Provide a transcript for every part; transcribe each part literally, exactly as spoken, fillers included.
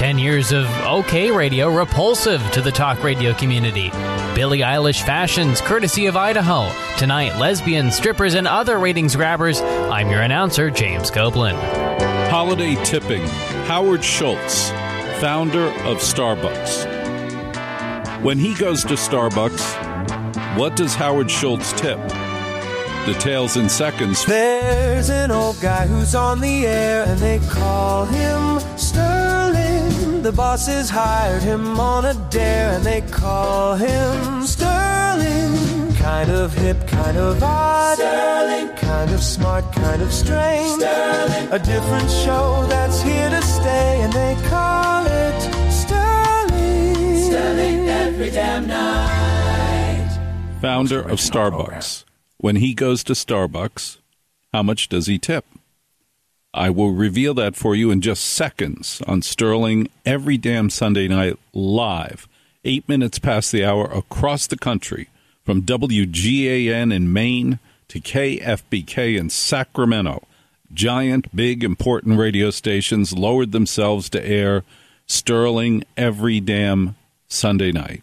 ten years of okay radio repulsive to the talk radio community. Billie Eilish fashions courtesy of Idaho. Tonight, lesbians, strippers, and other ratings grabbers. I'm your announcer, James Copeland. Holiday tipping. Howard Schultz, founder of Starbucks. When he goes to Starbucks, what does Howard Schultz tip? Details in seconds. There's an old guy who's on the air and they call him Sterling. The bosses hired him on a dare and they call him Sterling. Kind of hip, kind of odd. Sterling. Kind of smart, kind of strange. Sterling. A different show that's here to stay and they call it Sterling. Sterling every damn night. Founder of Starbucks. When he goes to Starbucks, how much does he tip? I will reveal that for you in just seconds on Sterling every damn Sunday night live, eight minutes past the hour across the country, from W G A N in Maine to K F B K in Sacramento. Giant, big, important radio stations lowered themselves to air Sterling every damn Sunday night.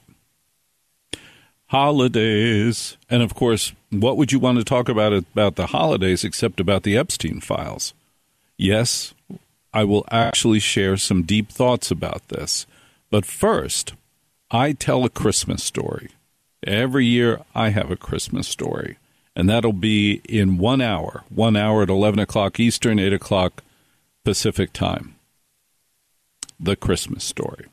Holidays. And, of course, what would you want to talk about about the holidays except about the Epstein files? Yes, I will actually share some deep thoughts about this. But first, I tell a Christmas story. Every year I have a Christmas story. And that'll be in one hour, one hour at eleven o'clock Eastern, eight o'clock Pacific time. The Christmas story.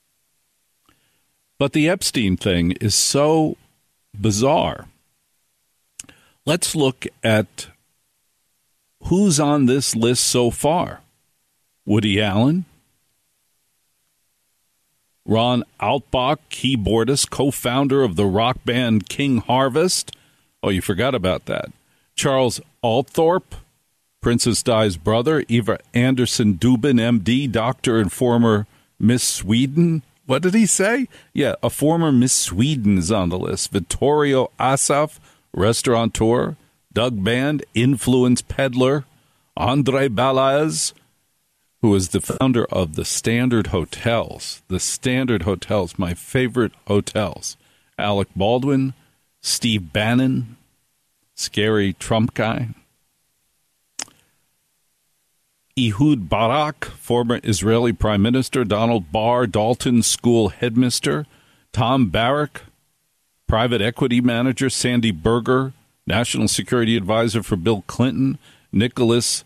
But the Epstein thing is so bizarre. Let's look at who's on this list so far. Woody Allen, Ron Altbach, keyboardist, co-founder of the rock band King Harvest. Oh, you forgot about that. Charles Althorpe, Princess Di's brother. Eva Anderson Dubin, M D, doctor and former Miss Sweden. What did he say? Yeah, a former Miss Sweden is on the list. Vittorio Asaf, restaurateur. Doug Band, influence peddler. Andre Balaz, who is the founder of the Standard Hotels. The Standard Hotels, my favorite hotels. Alec Baldwin, Steve Bannon, scary Trump guy. Ehud Barak, former Israeli Prime Minister. Donald Barr, Dalton School headmister. Tom Barrack, private equity manager. Sandy Berger, national security advisor for Bill Clinton. Nicholas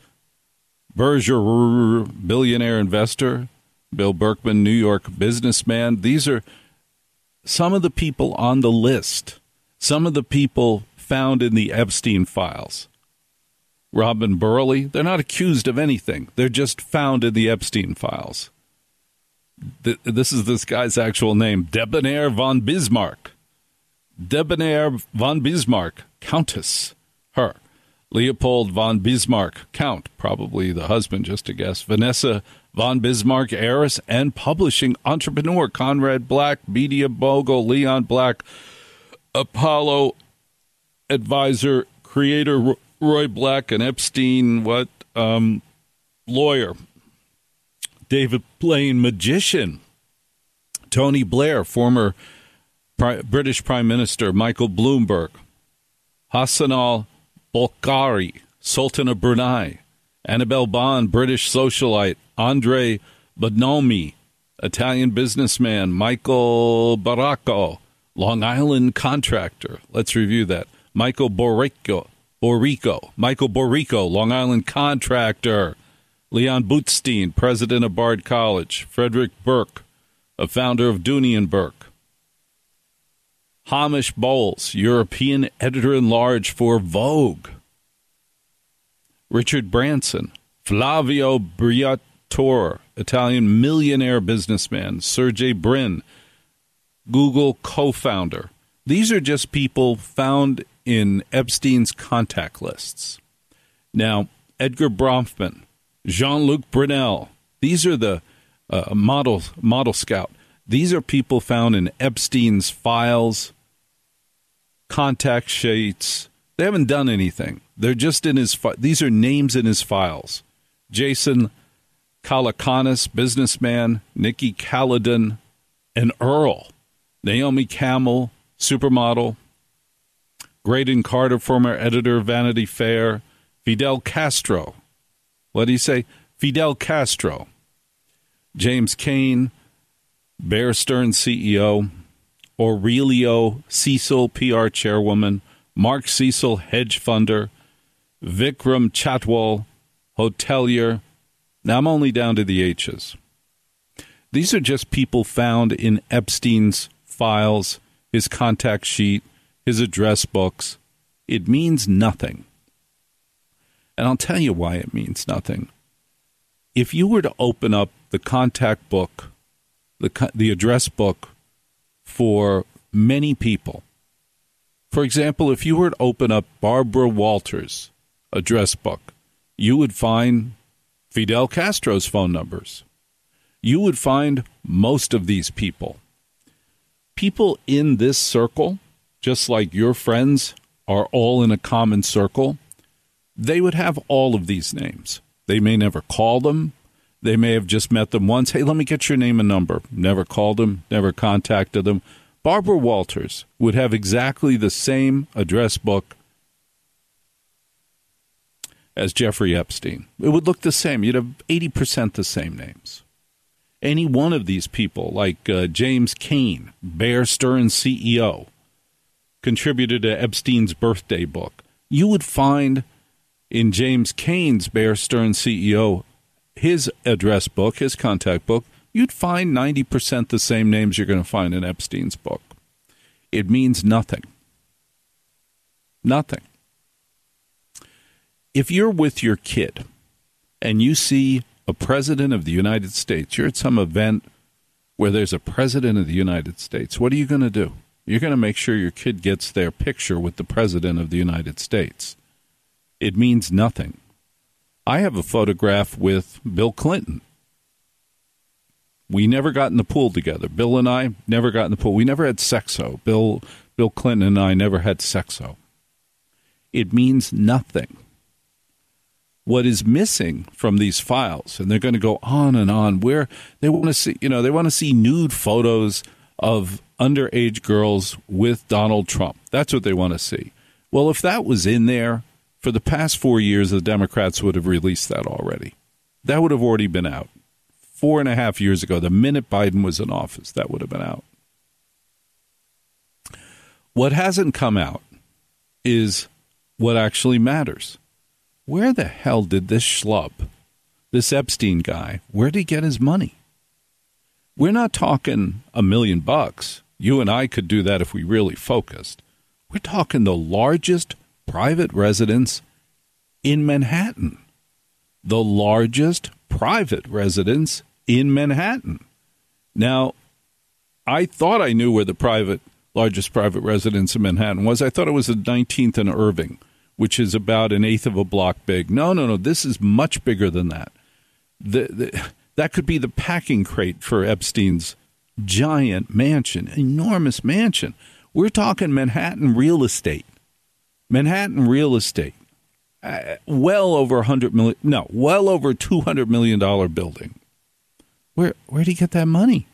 Berger, billionaire investor. Bill Berkman, New York businessman. These are some of the people on the list. Some of the people found in the Epstein files. Robin Burley, they're not accused of anything. They're just found in the Epstein files. This is this guy's actual name, Debonair von Bismarck. Debonair von Bismarck, Countess, her. Leopold von Bismarck, Count, probably the husband, just to guess. Vanessa von Bismarck, heiress and publishing entrepreneur. Conrad Black, media mogul. Leon Black, Apollo advisor, creator Roy Black, and Epstein, what, um, lawyer. David Blaine, magician. Tony Blair, former Pri- British Prime Minister. Michael Bloomberg. Hassan al-Bolghari, Sultan of Brunei. Annabelle Bond, British socialite. Andre Bonomi, Italian businessman. Michael Baracco, Long Island contractor. Let's review that. Michael Borico, Borico, Michael Borico, Long Island contractor. Leon Bootstein, president of Bard College. Frederick Burke, a founder of Dooney and Burke. Hamish Bowles, European editor-in-large for Vogue. Richard Branson, Flavio Briatore, Italian millionaire businessman. Sergey Brin, Google co-founder. These are just people found in Epstein's contact lists. Now, Edgar Bronfman, Jean-Luc Brunel, these are the uh, model, model scout. These are people found in Epstein's files, contact sheets. They haven't done anything. They're just in his fi- these are names in his files. Jason Kalakanis, businessman, Nikki Caledon, and Earl, Naomi Campbell, supermodel, Graydon Carter, former editor of Vanity Fair, Fidel Castro. What do you say? Fidel Castro. James Cain, Bear Stearns C E O, Aurelio Cecil, P R chairwoman, Mark Cecil, hedge funder, Vikram Chatwal, hotelier. Now I'm only down to the H's. These are just people found in Epstein's files, his contact sheet, his address books. It means nothing. And I'll tell you why it means nothing. If you were to open up the contact book, the the address book for many people, for example, if you were to open up Barbara Walters' address book, you would find Fidel Castro's phone numbers. You would find most of these people. People in this circle, just like your friends are all in a common circle, they would have all of these names. They may never call them. They may have just met them once. Hey, let me get your name and number. Never called them, never contacted them. Barbara Walters would have exactly the same address book as Jeffrey Epstein. It would look the same. You'd have eighty percent the same names. Any one of these people, like uh, James Cain, Bear Stearns C E O, contributed to Epstein's birthday book, you would find in James Cain's Bear Stearns C E O, his address book, his contact book, you'd find ninety percent the same names you're going to find in Epstein's book. It means nothing. Nothing. If you're with your kid and you see a president of the United States, you're at some event where there's a president of the United States, what are you going to do? You're going to make sure your kid gets their picture with the president of the United States. It means nothing. I have a photograph with Bill Clinton. We never got in the pool together. Bill and I never got in the pool. We never had sexo. Bill, Bill Clinton and I never had sexo. It means nothing. What is missing from these files, and they're going to go on and on, where they want to see, you know, they want to see nude photos of underage girls with Donald Trump. That's what they want to see. Well, if that was in there, for the past four years, the Democrats would have released that already. That would have already been out. Four and a half years ago, the minute Biden was in office, that would have been out. What hasn't come out is what actually matters. Where the hell did this schlub, this Epstein guy, where did he get his money? We're not talking a million bucks. You and I could do that if we really focused. We're talking the largest private residence in Manhattan. The largest private residence in Manhattan. Now, I thought I knew where the private, largest private residence in Manhattan was. I thought it was the nineteenth and Irving, which is about an eighth of a block big. No, no, no. This is much bigger than that. The, the, that could be the packing crate for Epstein's giant mansion, enormous mansion. We're talking Manhattan real estate. Manhattan real estate. Uh, well over one hundred million dollars. No, well over two hundred million dollars building. Where, where did he get that money?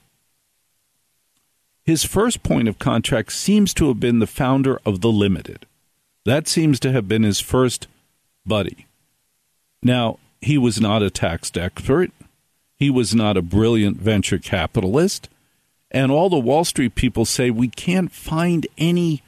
His first point of contact seems to have been the founder of The Limited. That seems to have been his first buddy. Now, he was not a tax expert. He was not a brilliant venture capitalist. And all the Wall Street people say we can't find any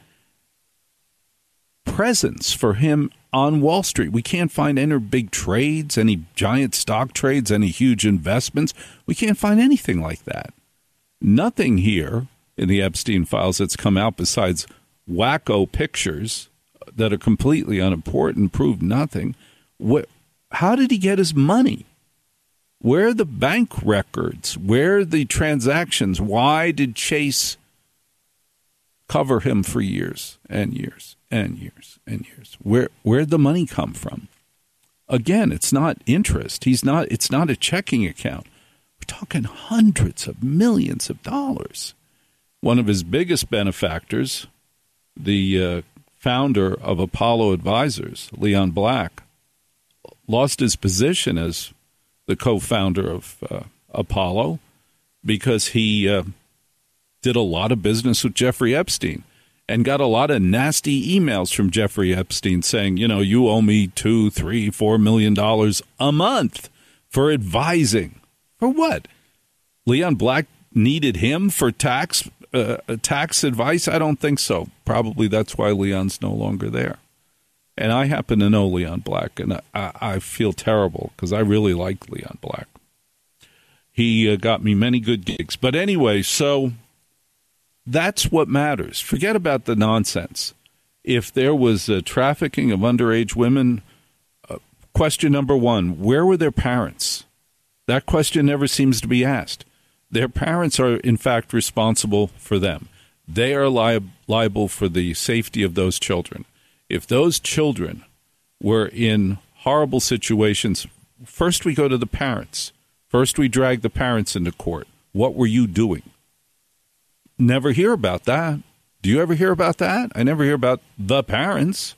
presence for him on Wall Street. We can't find any big trades, any giant stock trades, any huge investments. We can't find anything like that. Nothing here in the Epstein files that's come out besides wacko pictures that are completely unimportant, prove nothing. What, how did he get his money? Where are the bank records? Where are the transactions? Why did Chase cover him for years and years and years and years? Where where'd the money come from? Again, it's not interest. He's not. It's not a checking account. We're talking hundreds of millions of dollars. One of his biggest benefactors, the uh, founder of Apollo Advisors, Leon Black, lost his position as the co-founder of uh, Apollo, because he uh, did a lot of business with Jeffrey Epstein and got a lot of nasty emails from Jeffrey Epstein saying, you know, you owe me two, three, four million dollars a month for advising. For what? Leon Black needed him for tax uh, tax advice? I don't think so. Probably that's why Leon's no longer there. And I happen to know Leon Black, and I, I feel terrible because I really like Leon Black. He uh, got me many good gigs. But anyway, so that's what matters. Forget about the nonsense. If there was uh, trafficking of underage women, uh, question number one, where were their parents? That question never seems to be asked. Their parents are, in fact, responsible for them. They are li- liable for the safety of those children. If those children were in horrible situations, first we go to the parents. First we drag the parents into court. What were you doing? Never hear about that. Do you ever hear about that? I never hear about the parents.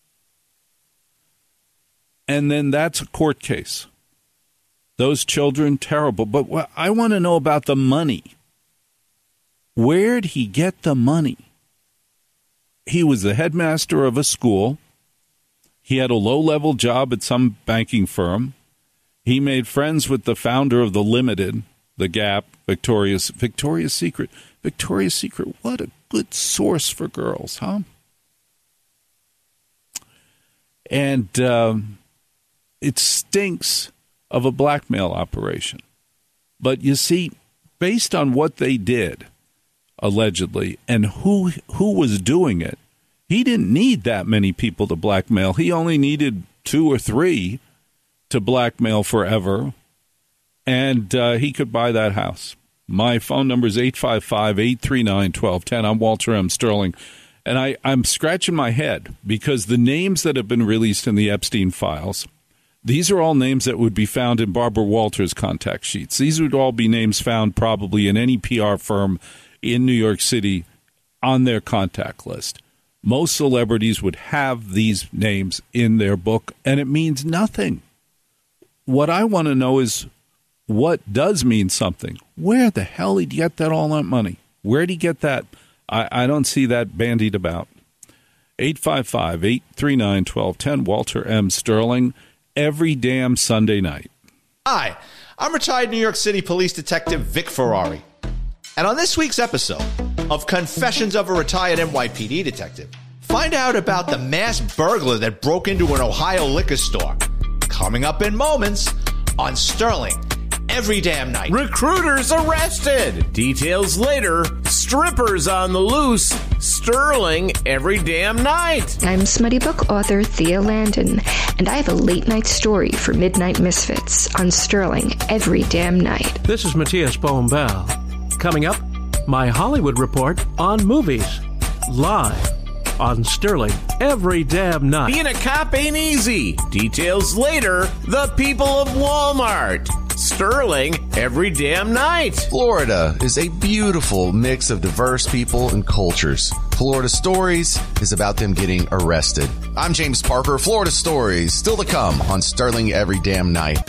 And then that's a court case. Those children, terrible. But what I want to know about the money. Where'd he get the money? He was the headmaster of a school. He had a low-level job at some banking firm. He made friends with the founder of The Limited, The Gap, Victoria's Victoria's Secret. Victoria's Secret, what a good source for girls, huh? And um, it stinks of a blackmail operation. But you see, based on what they did, allegedly, and who who was doing it, he didn't need that many people to blackmail. He only needed two or three to blackmail forever, and uh, he could buy that house. My phone number is eight five five, eight three nine, one two one zero. I'm Walter M. Sterling, and I, I'm scratching my head because the names that have been released in the Epstein files, these are all names that would be found in Barbara Walters' contact sheets. These would all be names found probably in any P R firm in New York City on their contact list. Most celebrities would have these names in their book, and it means nothing. What I want to know is what does mean something. Where the hell did he get that all that money? Where did he get that? I, I don't see that bandied about. eight five five, eight three nine, one two one zero, Walter M. Sterling, every damn Sunday night. Hi, I'm retired New York City Police Detective Vic Ferrari. And on this week's episode of Confessions of a Retired N Y P D Detective, find out about the mass burglar that broke into an Ohio liquor store. Coming up in moments on Sterling every damn night. Recruiters arrested. Details later. Strippers on the loose. Sterling every damn night. I'm smutty book author Thea Landon, and I have a late night story for Midnight Misfits on Sterling every damn night. This is Matthias Bohm-Bell. Coming up, my Hollywood report on movies. Live on Sterling every damn night. Being a cop ain't easy. Details later. The people of Walmart. Sterling every damn night. Florida is a beautiful mix of diverse people and cultures. Florida Stories is about them getting arrested. I'm James Parker. Florida Stories still to come on Sterling every damn night.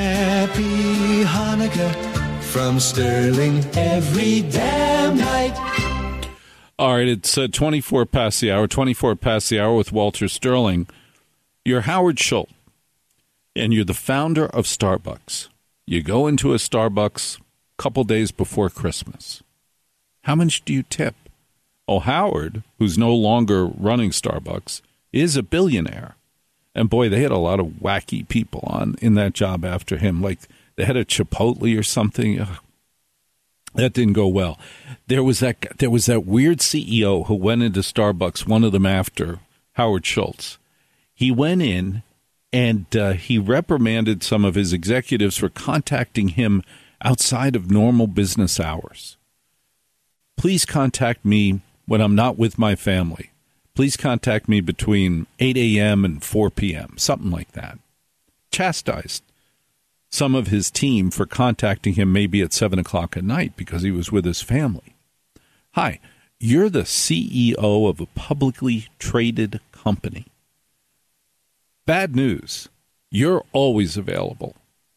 Happy Hanukkah from Sterling every damn night. All right, it's uh, twenty-four past the hour, twenty-four past the hour with Walter Sterling. You're Howard Schultz, and you're the founder of Starbucks. You go into a Starbucks a couple days before Christmas. How much do you tip? Oh, Howard, who's no longer running Starbucks, is a billionaire. And boy, they had a lot of wacky people on in that job after him, like they had a Chipotle or something. Ugh. That didn't go well. There was that there was that weird C E O who went into Starbucks, one of them after Howard Schultz. He went in and uh, he reprimanded some of his executives for contacting him outside of normal business hours. Please contact me when I'm not with my family. Please contact me between eight a.m. and four p.m., something like that. Chastised some of his team for contacting him maybe at seven o'clock at night because he was with his family. Hi, you're the C E O of a publicly traded company. Bad news. You're always available.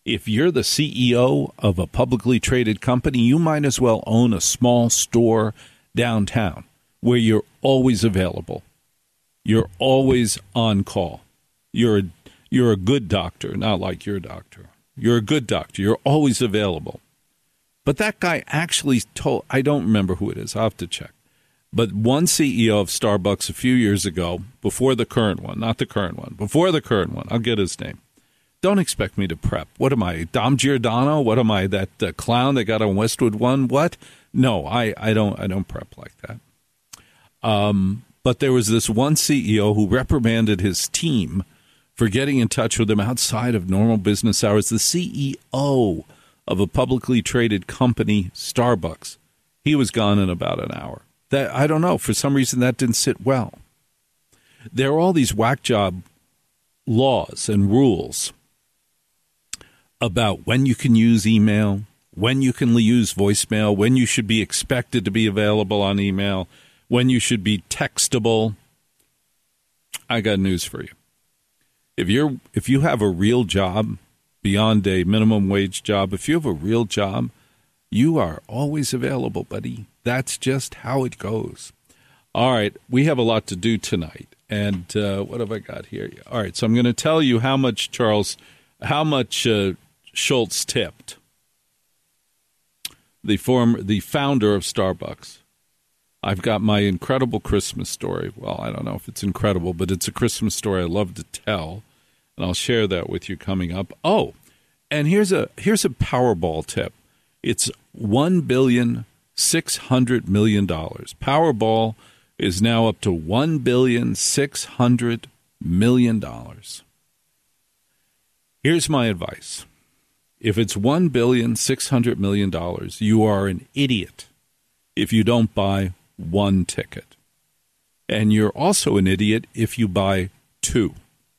If you're the C E O of a publicly traded company, you might as well own a small store downtown where you're always available. You're always on call. You're a, you're a good doctor, not like your doctor. You're a good doctor. You're always available. But that guy actually told, I don't remember who it is. I'll have to check. But one C E O of Starbucks a few years ago, before the current one, not the current one, before the current one, I'll get his name. Don't expect me to prep. What am I, Dom Giordano? What am I, that uh, clown that got on Westwood One? What? No, I, I don't I don't prep like that. Um, but there was this one C E O who reprimanded his team for getting in touch with him outside of normal business hours. The C E O of a publicly traded company, Starbucks, he was gone in about an hour. That I don't know. For some reason, that didn't sit well. There are all these whack job laws and rules about when you can use email, when you can use voicemail, when you should be expected to be available on email, when you should be textable. I got news for you. If you're if you have a real job beyond a minimum wage job, if you have a real job, you are always available, buddy. That's just how it goes. All right, we have a lot to do tonight. And uh, what have I got here? All right, so I'm going to tell you how much, Charles, how much uh, Schultz tipped, the former, the founder of Starbucks. I've got my incredible Christmas story. Well, I don't know if it's incredible, but it's a Christmas story I love to tell, and I'll share that with you coming up. Oh, and here's a here's a Powerball tip. It's one billion six hundred million dollars. Powerball is now up to one billion six hundred million dollars. Here's my advice. If it's one billion six hundred million dollars, you are an idiot if you don't buy one ticket. And you're also an idiot if you buy two.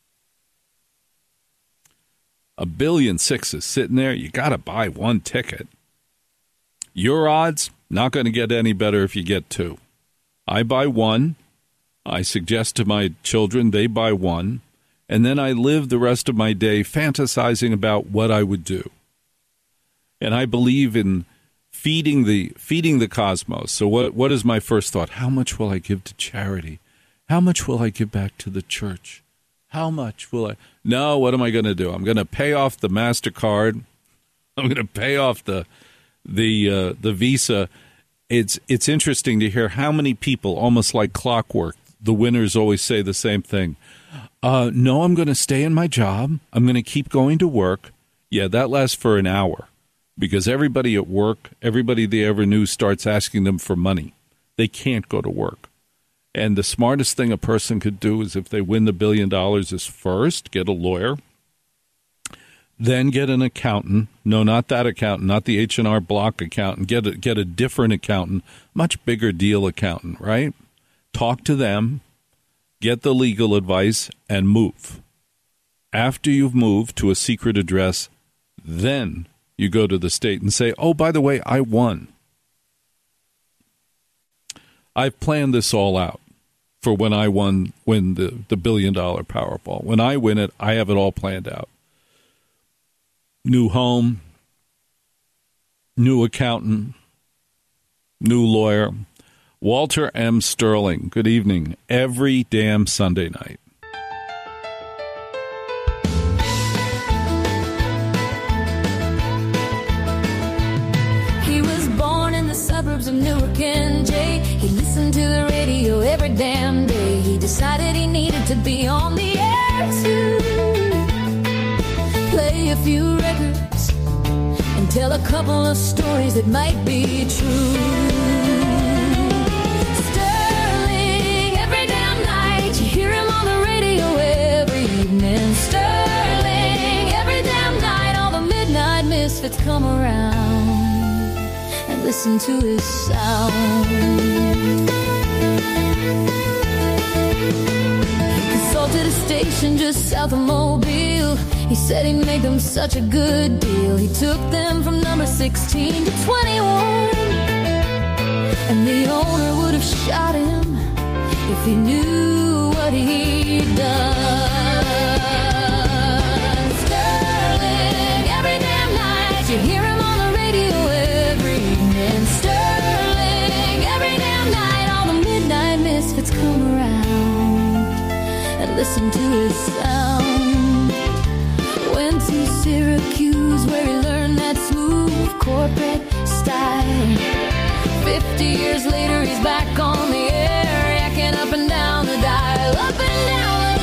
A billion six is sitting there. You got to buy one ticket. Your odds, not going to get any better if you get two. I buy one. I suggest to my children they buy one. And then I live the rest of my day fantasizing about what I would do. And I believe in feeding the feeding the cosmos. So what what is my first thought? How much will I give to charity? How much will I give back to the church? How much will I? No, what am I going to do? I'm going to pay off the MasterCard. I'm going to pay off the the uh, the Visa. It's it's interesting to hear how many people, almost like clockwork, the winners always say the same thing. Uh, no, I'm going to stay in my job. I'm going to keep going to work. Yeah, that lasts for an hour because everybody at work, everybody they ever knew starts asking them for money. They can't go to work. And the smartest thing a person could do is if they win the billion dollars is first get a lawyer, then get an accountant. No, not that accountant, not the H and R Block accountant. Get a, get a different accountant, much bigger deal accountant, right? Talk to them. Get the legal advice, and move. After you've moved to a secret address, then you go to the state and say, oh, by the way, I won. I've planned this all out for when I won win the, the billion-dollar Powerball. When I win it, I have it all planned out. New home, new accountant, new lawyer. Walter M. Sterling, good evening, every damn Sunday night. He was born in the suburbs of Newark, N J. He listened to the radio every damn day. He decided he needed to be on the air too. Play a few records and tell a couple of stories that might be true. Misfits come around and listen to his sound. He consulted a station just south of Mobile. He said he'd make them such a good deal. He took them from number sixteen to twenty-one, and the owner would have shot him if he knew what he'd done. Sterling, every day listen to his sound. Went to Syracuse where he learned that smooth corporate style. Fifty years later he's back on the air, yakking up and down the dial, up and down the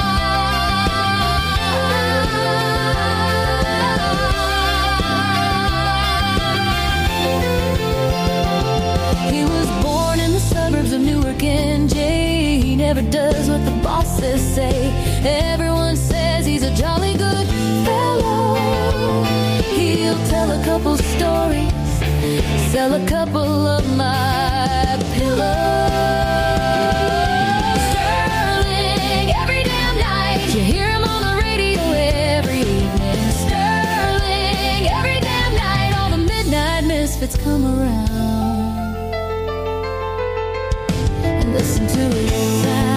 dial. He was born in the suburbs of Newark, N J. He never does what the bosses say. Everyone says he's a jolly good fellow. He'll tell a couple stories, sell a couple of my pillows. Sterling, every damn night, you hear him on the radio every evening. Sterling, every damn night, all the midnight misfits come around and listen to his sound.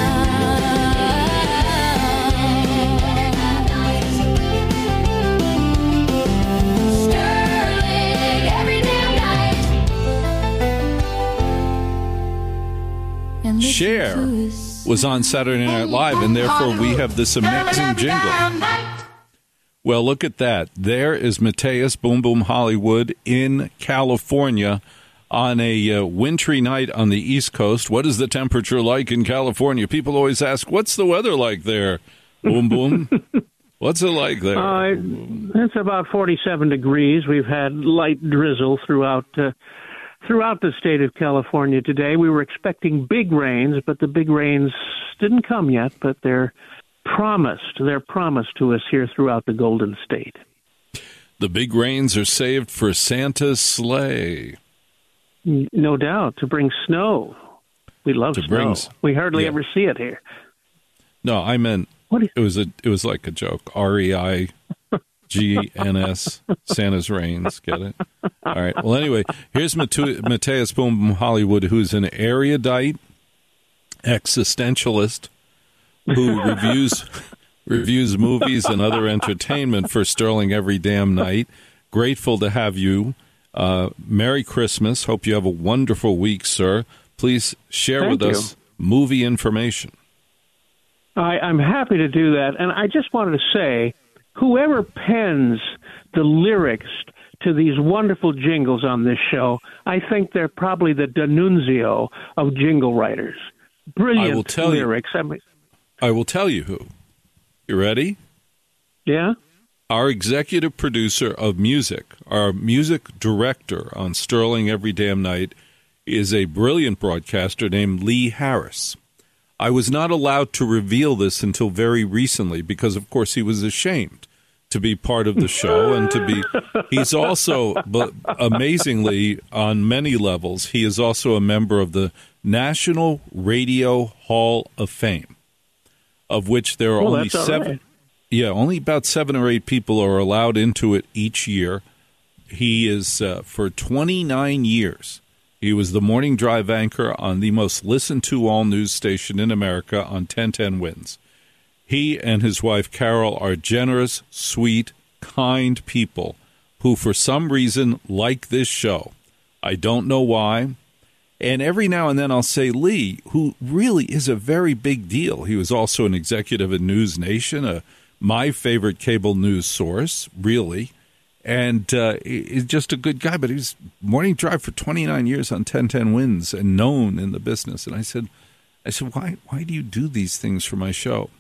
Cher was on Saturday Night Live, and therefore we have this amazing jingle. Well, look at that. There is Mateus Boom Boom Hollywood in California on a uh, wintry night on the East Coast. What is the temperature like in California? People always ask, what's the weather like there, Boom Boom? What's it like there? Uh, it's about forty-seven degrees. We've had light drizzle throughout uh, throughout the state of California today. We were expecting big rains, but the big rains didn't come yet, but they're promised. They're promised to us here throughout the Golden State. The big rains are saved for Santa's sleigh. No doubt, to bring snow. We love to snow. Bring, we hardly yeah. ever see it here. No, I meant what you- it was a it was like a joke. R E I G N S, Santa's Rains, get it? All right. Well, anyway, here's Mate- Mateus Boom Boom Hollywood, who's an erudite existentialist who reviews reviews movies and other entertainment for Sterling every damn night. Grateful to have you. Uh, Merry Christmas. Hope you have a wonderful week, sir. Please share Thank with you. us movie information. I, I'm happy to do that. And I just wanted to say, whoever pens the lyrics to these wonderful jingles on this show, I think they're probably the D'Annunzio of jingle writers. Brilliant I will tell lyrics. You, I mean, I will tell you who. You ready? Yeah? Our executive producer of music, our music director on Sterling Every Damn Night, is a brilliant broadcaster named Lee Harris. I was not allowed to reveal this until very recently because, of course, he was ashamed to be part of the show and to be he's also, but amazingly, on many levels, he is also a member of the National Radio Hall of Fame, of which there are well, only that's seven. right. Yeah, only about seven or eight people are allowed into it each year. He is, uh, for twenty-nine years, he was the morning drive anchor on the most listened to all news station in America on ten ten Wins. He and his wife, Carol, are generous, sweet, kind people who, for some reason, like this show. I don't know why. And every now and then I'll say, Lee, who really is a very big deal. He was also an executive at News Nation, a my favorite cable news source, really, and uh, he's just a good guy. But he was morning drive for twenty-nine years on ten ten Wins and known in the business. And I said, I said, why why do you do these things for my show?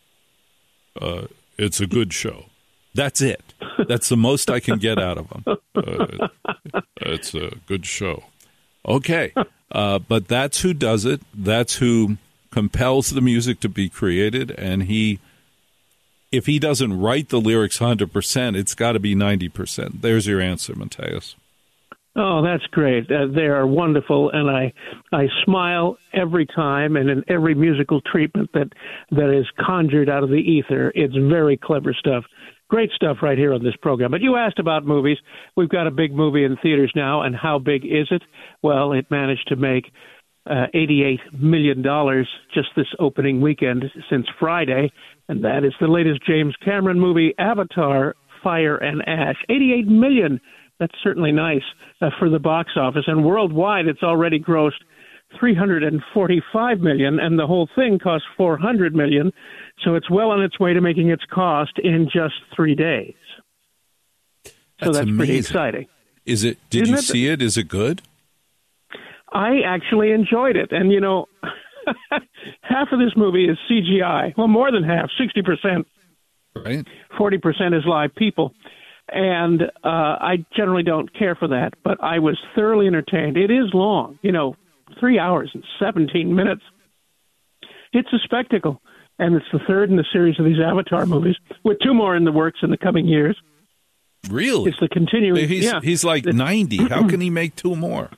Uh, it's a good show. That's it. That's the most I can get out of him. Uh, it's a good show. Okay, uh, but that's who does it. That's who compels the music to be created, and he. If he doesn't write the lyrics one hundred percent, it's got to be ninety percent. There's your answer, Mateus. Oh, that's great. Uh, they are wonderful, and I I smile every time, and in every musical treatment that, that is conjured out of the ether. It's very clever stuff. Great stuff right here on this program. But you asked about movies. We've got a big movie in theaters now, and how big is it? Well, it managed to make uh, eighty-eight million dollars just this opening weekend since Friday, and that is the latest James Cameron movie, Avatar, Fire and Ash. eighty-eight million dollars. That's certainly nice uh, for the box office. And worldwide, it's already grossed three hundred forty-five million dollars, and the whole thing cost four hundred million dollars. So it's well on its way to making its cost in just three days. So that's, that's amazing. Pretty exciting. Is it? Did Isn't you it? see it? Is it good? I actually enjoyed it. And, you know, half of this movie is C G I. Well, more than half, sixty percent. Right. forty percent is live people. And uh, I generally don't care for that, but I was thoroughly entertained. It is long, you know, three hours and seventeen minutes. It's a spectacle. And it's the third in the series of these Avatar movies, with two more in the works in the coming years. Really? It's the continuing. He's, yeah. he's like ninety. How can he make two more?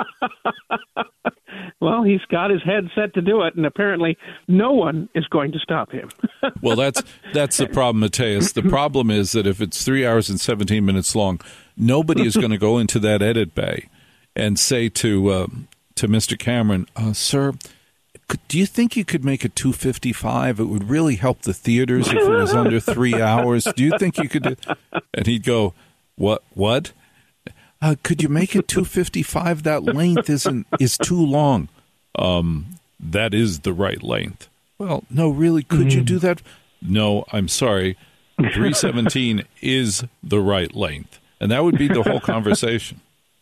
Well, he's got his head set to do it, and apparently no one is going to stop him. Well, that's that's the problem, Mateus. The problem is that if it's three hours and seventeen minutes long, nobody is going to go into that edit bay and say to uh, to Mister Cameron, uh, "Sir, could, do you think you could make it two fifty-five? It would really help the theaters if it was under three hours. Do you think you could do?" And he'd go, "What? What? Uh, could you make it two fifty-five? That length isn't is too long." Um, that is the right length. Well, no, really, could mm. you do that? No, I'm sorry. three seventeen is the right length. And that would be the whole conversation.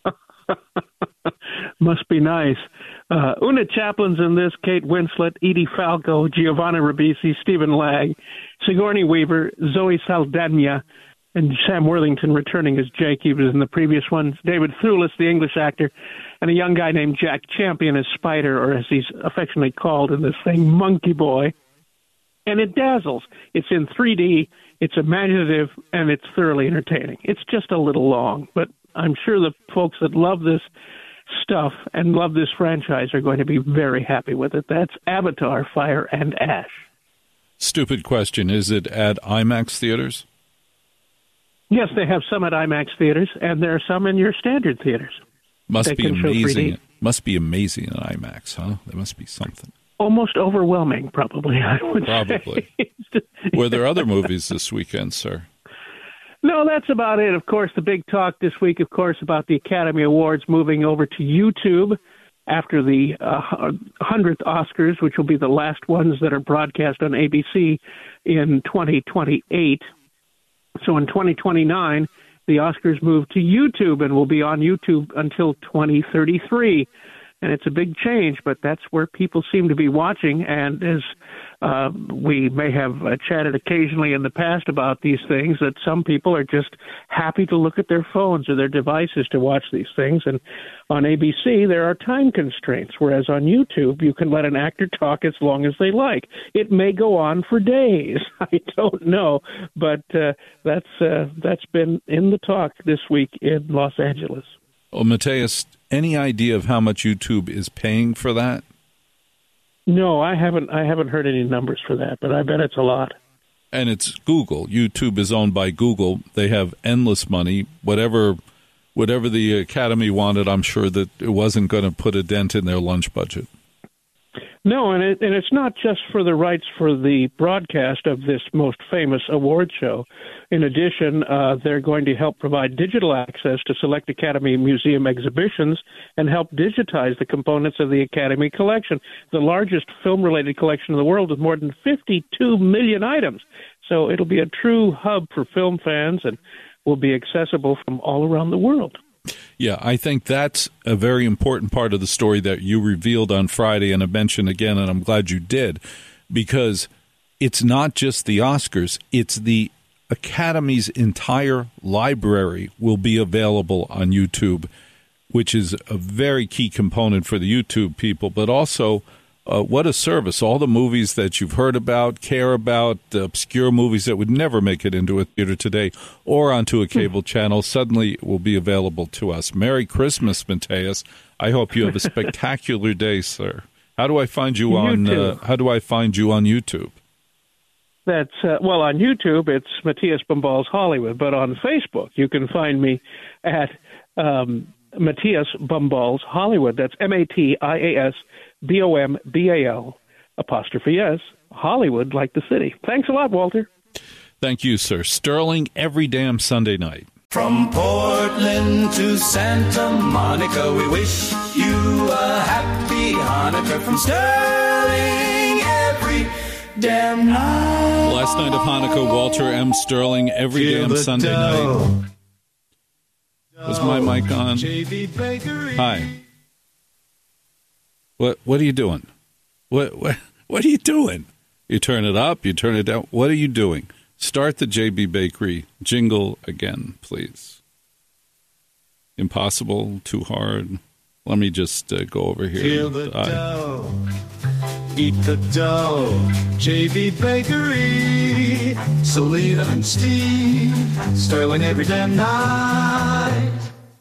Must be nice. Uh, Una Chaplin's in this, Kate Winslet, Edie Falco, Giovanna Ribisi, Stephen Legg, Sigourney Weaver, Zoe Saldana, and Sam Worthington returning as Jake. He was in the previous ones. David Thewlis, the English actor, and a young guy named Jack Champion as Spider, or as he's affectionately called in this thing, Monkey Boy. And it dazzles. It's in three D, it's imaginative, and it's thoroughly entertaining. It's just a little long, but I'm sure the folks that love this stuff and love this franchise are going to be very happy with it. That's Avatar, Fire and Ash. Stupid question. Is it at IMAX theaters? Yes, they have some at IMAX theaters, and there are some in your standard theaters. Must they be amazing. Must be amazing in IMAX, huh? There must be something. Almost overwhelming, probably, I would Probably. say. Were there other movies this weekend, sir? No, that's about it. Of course, the big talk this week, of course, about the Academy Awards moving over to YouTube after the uh, hundredth Oscars, which will be the last ones that are broadcast on A B C in twenty twenty-eight. So in twenty twenty-nine, the Oscars move to YouTube and will be on YouTube until twenty thirty-three. And it's a big change, but that's where people seem to be watching. And as uh, we may have uh, chatted occasionally in the past about these things, that some people are just happy to look at their phones or their devices to watch these things. And on A B C, there are time constraints, whereas on YouTube, you can let an actor talk as long as they like. It may go on for days. I don't know, but uh, that's uh, that's been in the talk this week in Los Angeles. Well, Mateus, any idea of how much YouTube is paying for that? No, I haven't. I haven't heard any numbers for that, but I bet it's a lot. And it's Google. YouTube is owned by Google. They have endless money. Whatever, whatever the Academy wanted, I'm sure that it wasn't going to put a dent in their lunch budget. No, and it, and it's not just for the rights for the broadcast of this most famous award show. In addition, uh, they're going to help provide digital access to select Academy Museum exhibitions and help digitize the components of the Academy collection, the largest film-related collection in the world with more than fifty-two million items. So it'll be a true hub for film fans and will be accessible from all around the world. Yeah, I think that's a very important part of the story that you revealed on Friday and I mentioned again, and I'm glad you did, because it's not just the Oscars, it's the Academy's entire library will be available on YouTube, which is a very key component for the YouTube people, but also uh, what a service. All the movies that you've heard about, care about, uh, obscure movies that would never make it into a theater today or onto a cable channel suddenly will be available to us. Merry Christmas, Mateus. I hope you have a spectacular day, sir. How do I find you on uh, how do I find you on YouTube? That's uh, well, on YouTube it's Matthias Bumballs Hollywood, but on Facebook you can find me at um, Matthias Bumballs Hollywood. That's M A T I A S B O M B A L apostrophe S Hollywood, like the city. Thanks a lot, Walter. Thank you, sir. Sterling every damn Sunday night. From Portland to Santa Monica, we wish you a happy Hanukkah from Sterling every damn night. Last night of Hanukkah, Walter M. Sterling, every Feel damn the Sunday dough. night. Was my mic on? J B Bakery. Hi. What What are you doing? What What What are you doing? You turn it up, you turn it down. What are you doing? Start the J B Bakery jingle again, please. Impossible, too hard. Let me just uh, go over here. Feel the I, dough. Eat the dough. J B Bakery. Selena and Steve. Sterling every damn night.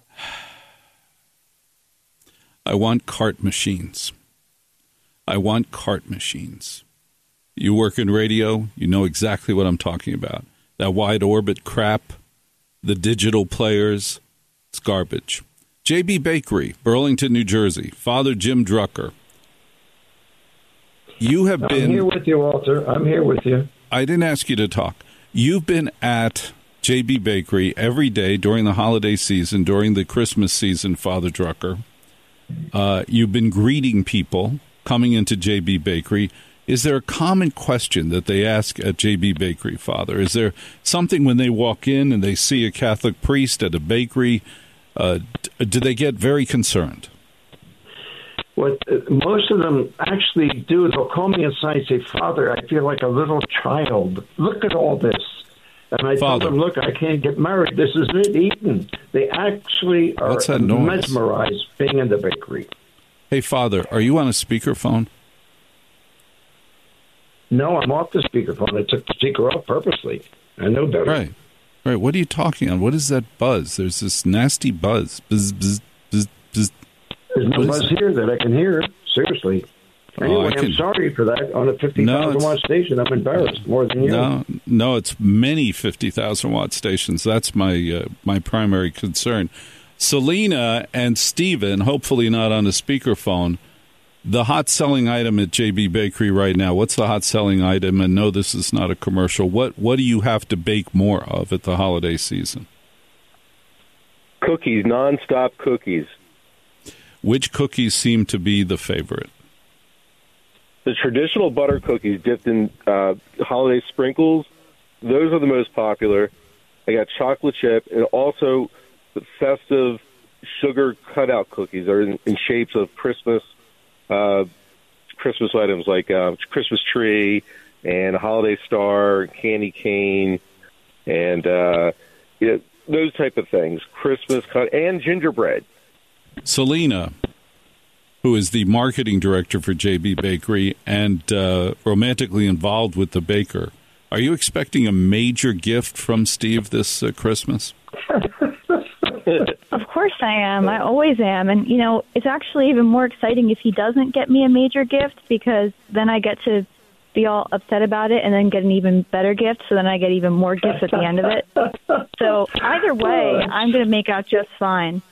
I want cart machines. I want cart machines. You work in radio, you know exactly what I'm talking about. That wide orbit crap, the digital players, it's garbage. J B Bakery, Burlington, New Jersey. Father Jim Drucker. You have been... I'm here with you, Walter. I'm here with you. I didn't ask you to talk. You've been at J B Bakery every day during the holiday season, during the Christmas season, Father Drucker. Uh, you've been greeting people coming into J B Bakery. Is there a common question that they ask at J B Bakery, Father? Is there something when they walk in and they see a Catholic priest at a bakery, uh, do they get very concerned? What uh, most of them actually do, they'll call me inside and say, Father, I feel like a little child. Look at all this. And I Father. tell them, look, I can't get married. This is it, Eaton. They actually are What's that noise? mesmerized being in the bakery. Hey, Father, are you on a speakerphone? No, I'm off the speakerphone. I took the speaker off purposely. I know better. Right. Right. What are you talking on? What is that buzz? There's this nasty buzz. Buzz, buzz, buzz, buzz. There's no What is buzz it? here that I can hear. Seriously. Anyway, Oh, I I'm can- sorry for that. On a fifty thousand No, it's- watt station, I'm embarrassed more than you. No, no, it's many fifty thousand watt stations. That's my uh, my primary concern. Selena and Steven, hopefully not on a speakerphone, the hot selling item at J B Bakery right now, what's the hot selling item? And no, this is not a commercial. What what do you have to bake more of at the holiday season? Cookies, nonstop cookies. Which cookies seem to be the favorite? The traditional butter cookies dipped in uh, holiday sprinkles, those are the most popular. I got chocolate chip and also the festive sugar cutout cookies are in, in shapes of Christmas uh, Christmas items like uh, Christmas tree and a holiday star, candy cane, and uh, yeah, those type of things. Christmas cut and gingerbread. Selena, who is the marketing director for J B Bakery and uh, romantically involved with the baker, are you expecting a major gift from Steve this uh, Christmas? Of course I am. I always am. And, you know, it's actually even more exciting if he doesn't get me a major gift because then I get to be all upset about it and then get an even better gift. So then I get even more gifts at the end of it. So either way, I'm going to make out just fine.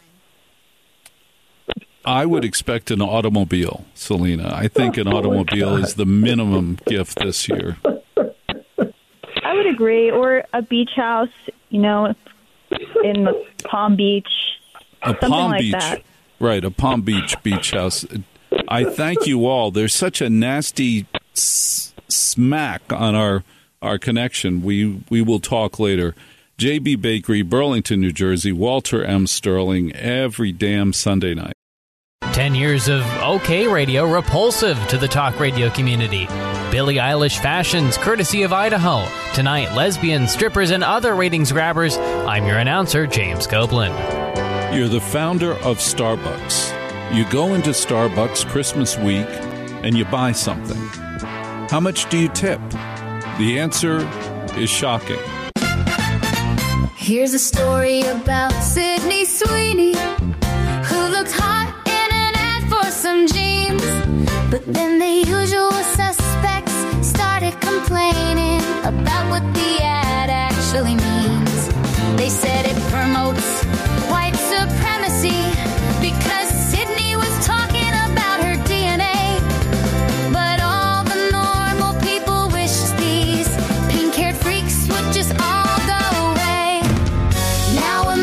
I would expect an automobile, Selena. I think an automobile is the minimum gift this year. I would agree. Or a beach house, you know, in Palm Beach. A something Palm like Beach, that. right, a Palm Beach beach house. I thank you all. There's such a nasty s- smack on our, our connection. We, we will talk later. J B Bakery, Burlington, New Jersey, Walter M. Sterling, every damn Sunday night. Ten years of OK Radio, repulsive to the talk radio community. Billie Eilish fashions, courtesy of Idaho. Tonight, lesbians, strippers, and other ratings grabbers. I'm your announcer, James Copeland. You're the founder of Starbucks. You go into Starbucks Christmas week and you buy something. How much do you tip? The answer is shocking. Here's a story about Sydney Sweeney, who looked hot in an ad for some jeans. But then the usual suspects started complaining about what the ad actually means. They said it promotes white supremacy because Sydney was talking about her D N A. But all the normal people wish these pink-haired freaks would just all go away. Now a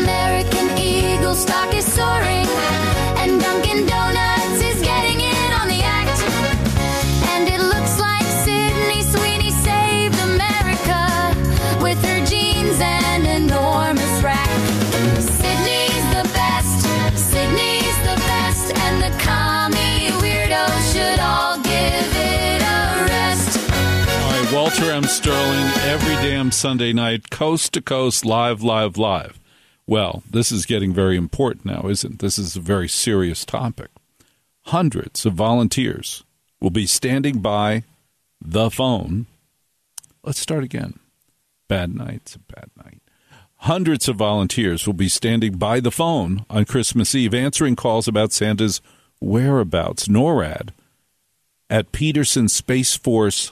Sterling, every damn Sunday night, coast to coast, live, live, live. Well, this is getting very important now, isn't it? This is a very serious topic. Hundreds of volunteers will be standing by the phone. Let's start again. Bad night's a bad night. Hundreds of volunteers will be standing by the phone on Christmas Eve, answering calls about Santa's whereabouts. NORAD at Peterson Space Force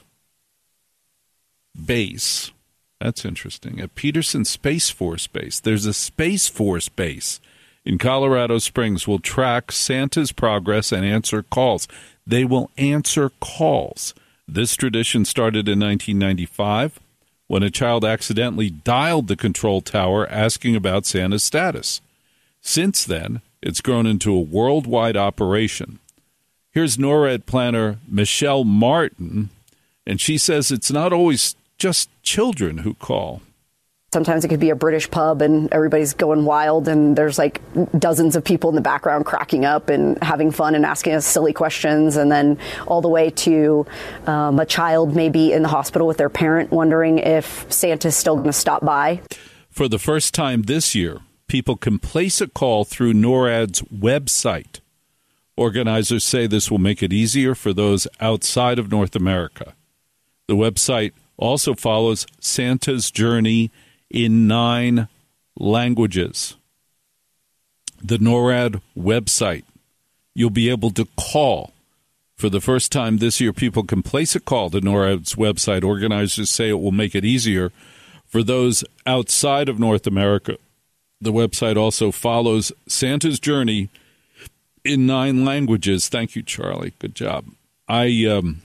Base. That's interesting. At Peterson Space Force Base. There's a Space Force Base in Colorado Springs. Will track Santa's progress and answer calls. They will answer calls. This tradition started in nineteen ninety-five when a child accidentally dialed the control tower asking about Santa's status. Since then, it's grown into a worldwide operation. Here's NORAD planner Michelle Martin, and she says it's not always just children who call. Sometimes it could be a British pub and everybody's going wild and there's like dozens of people in the background cracking up and having fun and asking us silly questions, and then all the way to um, a child maybe in the hospital with their parent wondering if Santa's still going to stop by. For the first time this year, people can place a call through NORAD's website. Organizers say this will make it easier for those outside of North America. The website also follows Santa's journey in nine languages. The NORAD website, you'll be able to call. For the first time this year, people can place a call to NORAD's website. Organizers say it will make it easier for those outside of North America. The website also follows Santa's journey in nine languages. Thank you, Charlie. Good job. I, um,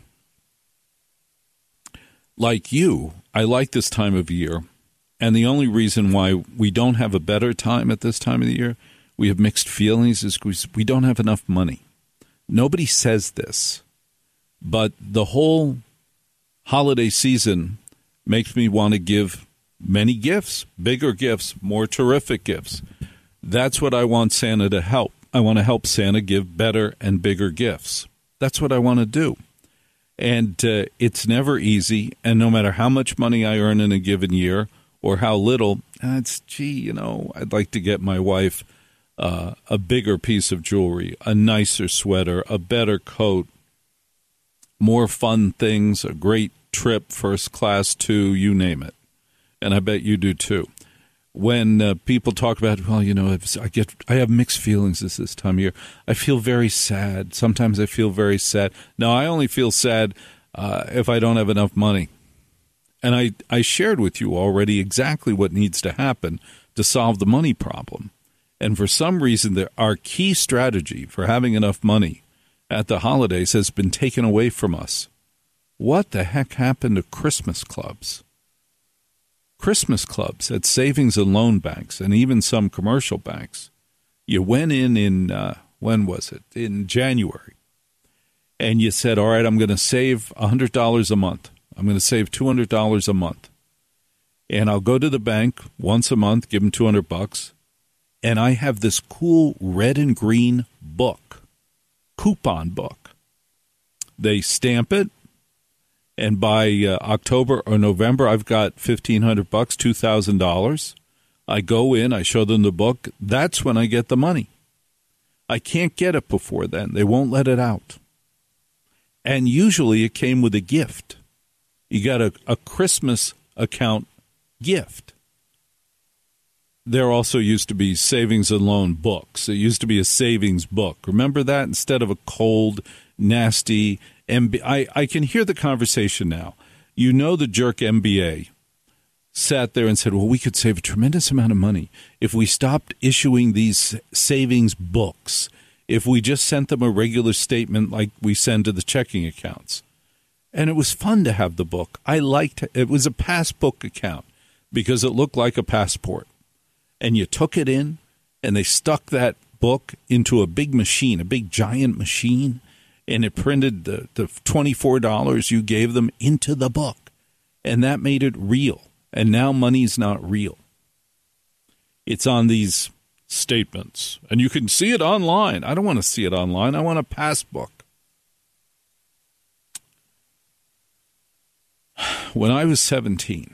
like you, I like this time of year. And the only reason why we don't have a better time at this time of the year, we have mixed feelings, is because we don't have enough money. Nobody says this, but the whole holiday season makes me want to give many gifts, bigger gifts, more terrific gifts. That's what I want Santa to help. I want to help Santa give better and bigger gifts. That's what I want to do. And uh, it's never easy, and no matter how much money I earn in a given year or how little, it's, gee, you know, I'd like to get my wife uh, a bigger piece of jewelry, a nicer sweater, a better coat, more fun things, a great trip, first class too, you name it. And I bet you do too. When uh, people talk about, well, you know, I get, I have mixed feelings this this time of year. I feel very sad. Sometimes I feel very sad. No, I only feel sad uh, if I don't have enough money. And I, I shared with you already exactly what needs to happen to solve the money problem. And for some reason, there, our key strategy for having enough money at the holidays has been taken away from us. What the heck happened to Christmas clubs? Christmas clubs at savings and loan banks and even some commercial banks. You went in in, uh, when was it? In January. And you said, all right, I'm going to save one hundred dollars a month. I'm going to save two hundred dollars a month. And I'll go to the bank once a month, give them two hundred bucks. And I have this cool red and green book, coupon book. They stamp it. And by uh, October or November, I've got fifteen hundred bucks, two thousand dollars. I go in, I show them the book. That's when I get the money. I can't get it before then. They won't let it out. And usually it came with a gift. You got a, a Christmas account gift. There also used to be savings and loan books. It used to be a savings book. Remember that? Instead of a cold, nasty M B A. I, I can hear the conversation now. You know the jerk M B A sat there and said, well, we could save a tremendous amount of money if we stopped issuing these savings books, if we just sent them a regular statement like we send to the checking accounts. And it was fun to have the book. I liked it. It was a passbook account because it looked like a passport. And you took it in, and they stuck that book into a big machine, a big giant machine, and it printed the, the twenty-four dollars you gave them into the book. And that made it real. And now money's not real. It's on these statements. And you can see it online. I don't want to see it online. I want a passbook. When I was seventeen,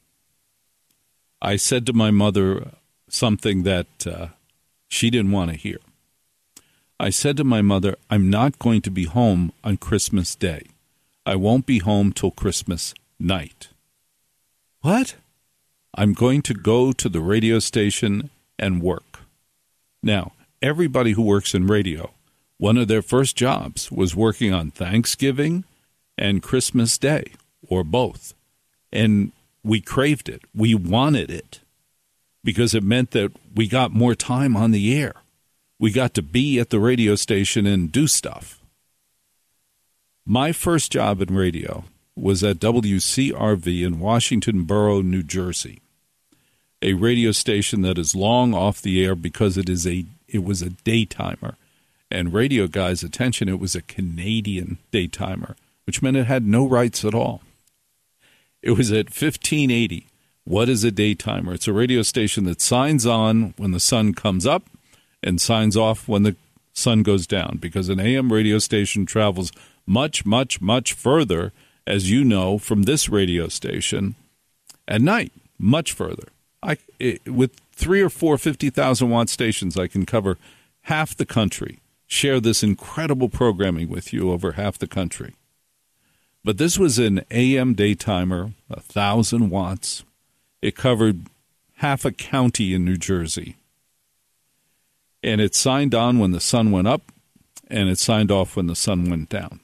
I said to my mother something that uh, she didn't want to hear. I said to my mother, I'm not going to be home on Christmas Day. I won't be home till Christmas night. What? I'm going to go to the radio station and work. Now, everybody who works in radio, one of their first jobs was working on Thanksgiving and Christmas Day, or both. And we craved it. We wanted it because it meant that we got more time on the air. We got to be at the radio station and do stuff. My first job in radio was at W C R V in Washington Borough, New Jersey, a radio station that is long off the air because it is a it was a daytimer. And radio guys' attention, it was a Canadian daytimer, which meant it had no rights at all. It was at fifteen eighty. What is a daytimer? It's a radio station that signs on when the sun comes up and signs off when the sun goes down, because an A M radio station travels much, much, much further, as you know, from this radio station at night, much further. I it, with three or four fifty thousand watt stations, I can cover half the country, share this incredible programming with you over half the country. But this was an A M daytimer, a thousand watts. It covered half a county in New Jersey. And it signed on when the sun went up, and it signed off when the sun went down.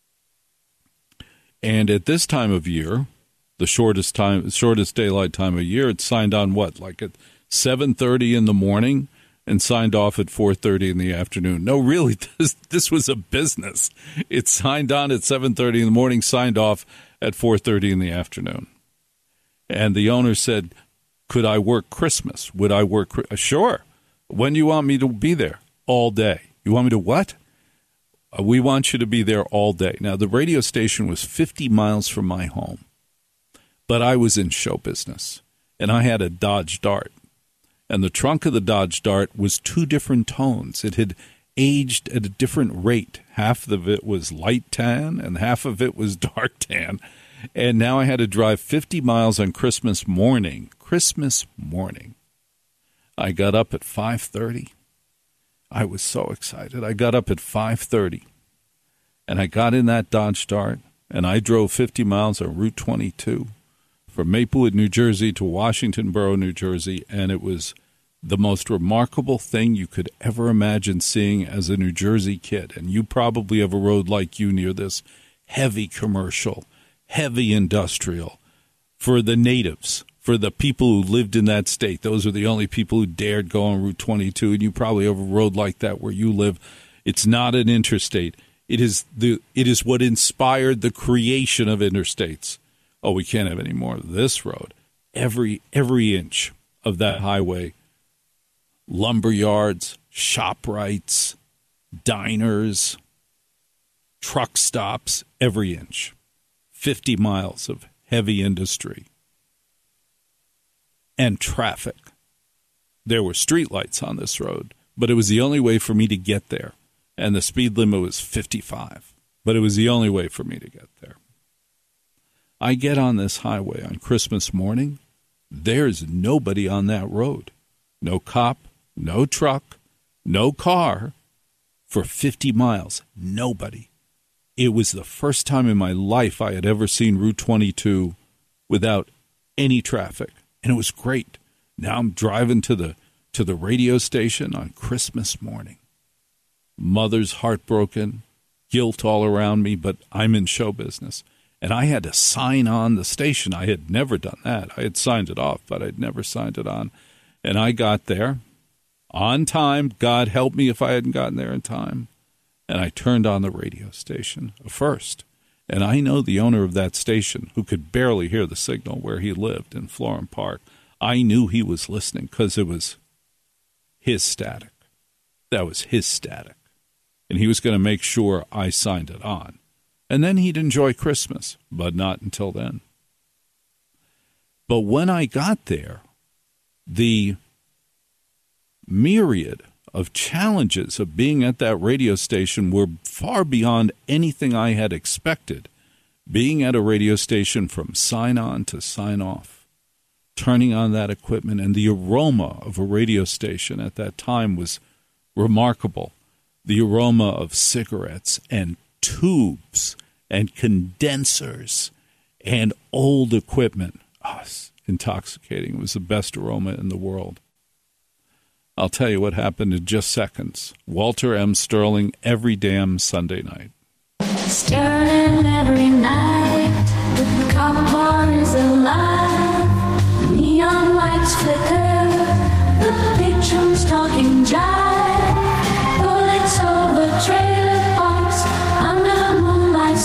And at this time of year, the shortest time, shortest daylight time of year, it signed on what, like at seven thirty in the morning, and signed off at four thirty in the afternoon. No, really, this this was a business. It signed on at seven thirty in the morning, signed off at four thirty in the afternoon. And the owner said, could I work Christmas? Would I work? Sure. When do you want me to be there? All day. You want me to what? Uh, we want you to be there all day. Now, the radio station was fifty miles from my home, but I was in show business, and I had a Dodge Dart. And the trunk of the Dodge Dart was two different tones. It had aged at a different rate. Half of it was light tan, and half of it was dark tan. And now I had to drive fifty miles on Christmas morning. Christmas morning. I got up at five thirty. I was so excited. I got up at five thirty, and I got in that Dodge Dart, and I drove fifty miles on Route twenty-two from Maplewood, New Jersey to Washington Borough, New Jersey, and it was the most remarkable thing you could ever imagine seeing as a New Jersey kid. And you probably have a road like you near this, heavy commercial, heavy industrial, for the natives. For the people who lived in that state, those are the only people who dared go on Route twenty-two, and you probably have a road like that where you live. It's not an interstate. It is the it is what inspired the creation of interstates. Oh, we can't have any more of this road. Every every inch of that highway, lumber yards, ShopRites, diners, truck stops, every inch. fifty miles of heavy industry. And traffic. There were streetlights on this road, but it was the only way for me to get there. And the speed limit was fifty-five, but it was the only way for me to get there. I get on this highway on Christmas morning. There's nobody on that road. No cop, no truck, no car. For fifty miles, nobody. It was the first time in my life I had ever seen Route twenty-two without any traffic. And it was great. Now I'm driving to the to the radio station on Christmas morning. Mother's heartbroken, guilt all around me, but I'm in show business. And I had to sign on the station. I had never done that. I had signed it off, but I'd never signed it on. And I got there on time. God help me if I hadn't gotten there in time. And I turned on the radio station first. And I know the owner of that station, who could barely hear the signal where he lived in Florham Park. I knew he was listening because it was his static. That was his static. And he was going to make sure I signed it on. And then he'd enjoy Christmas, but not until then. But when I got there, the myriad of challenges of being at that radio station were far beyond anything I had expected, being at a radio station from sign on to sign off, turning on that equipment, and the aroma of a radio station at that time was remarkable. The aroma of cigarettes and tubes and condensers and old equipment. Oh, it's intoxicating. It was the best aroma in the world. I'll tell you what happened in just seconds. Walter M. Sterling, every damn Sunday night. Sterling every night, the copper bar is alive. Neon lights flicker, the patrons talking jive. Bullets over trailer parks, under the moonlight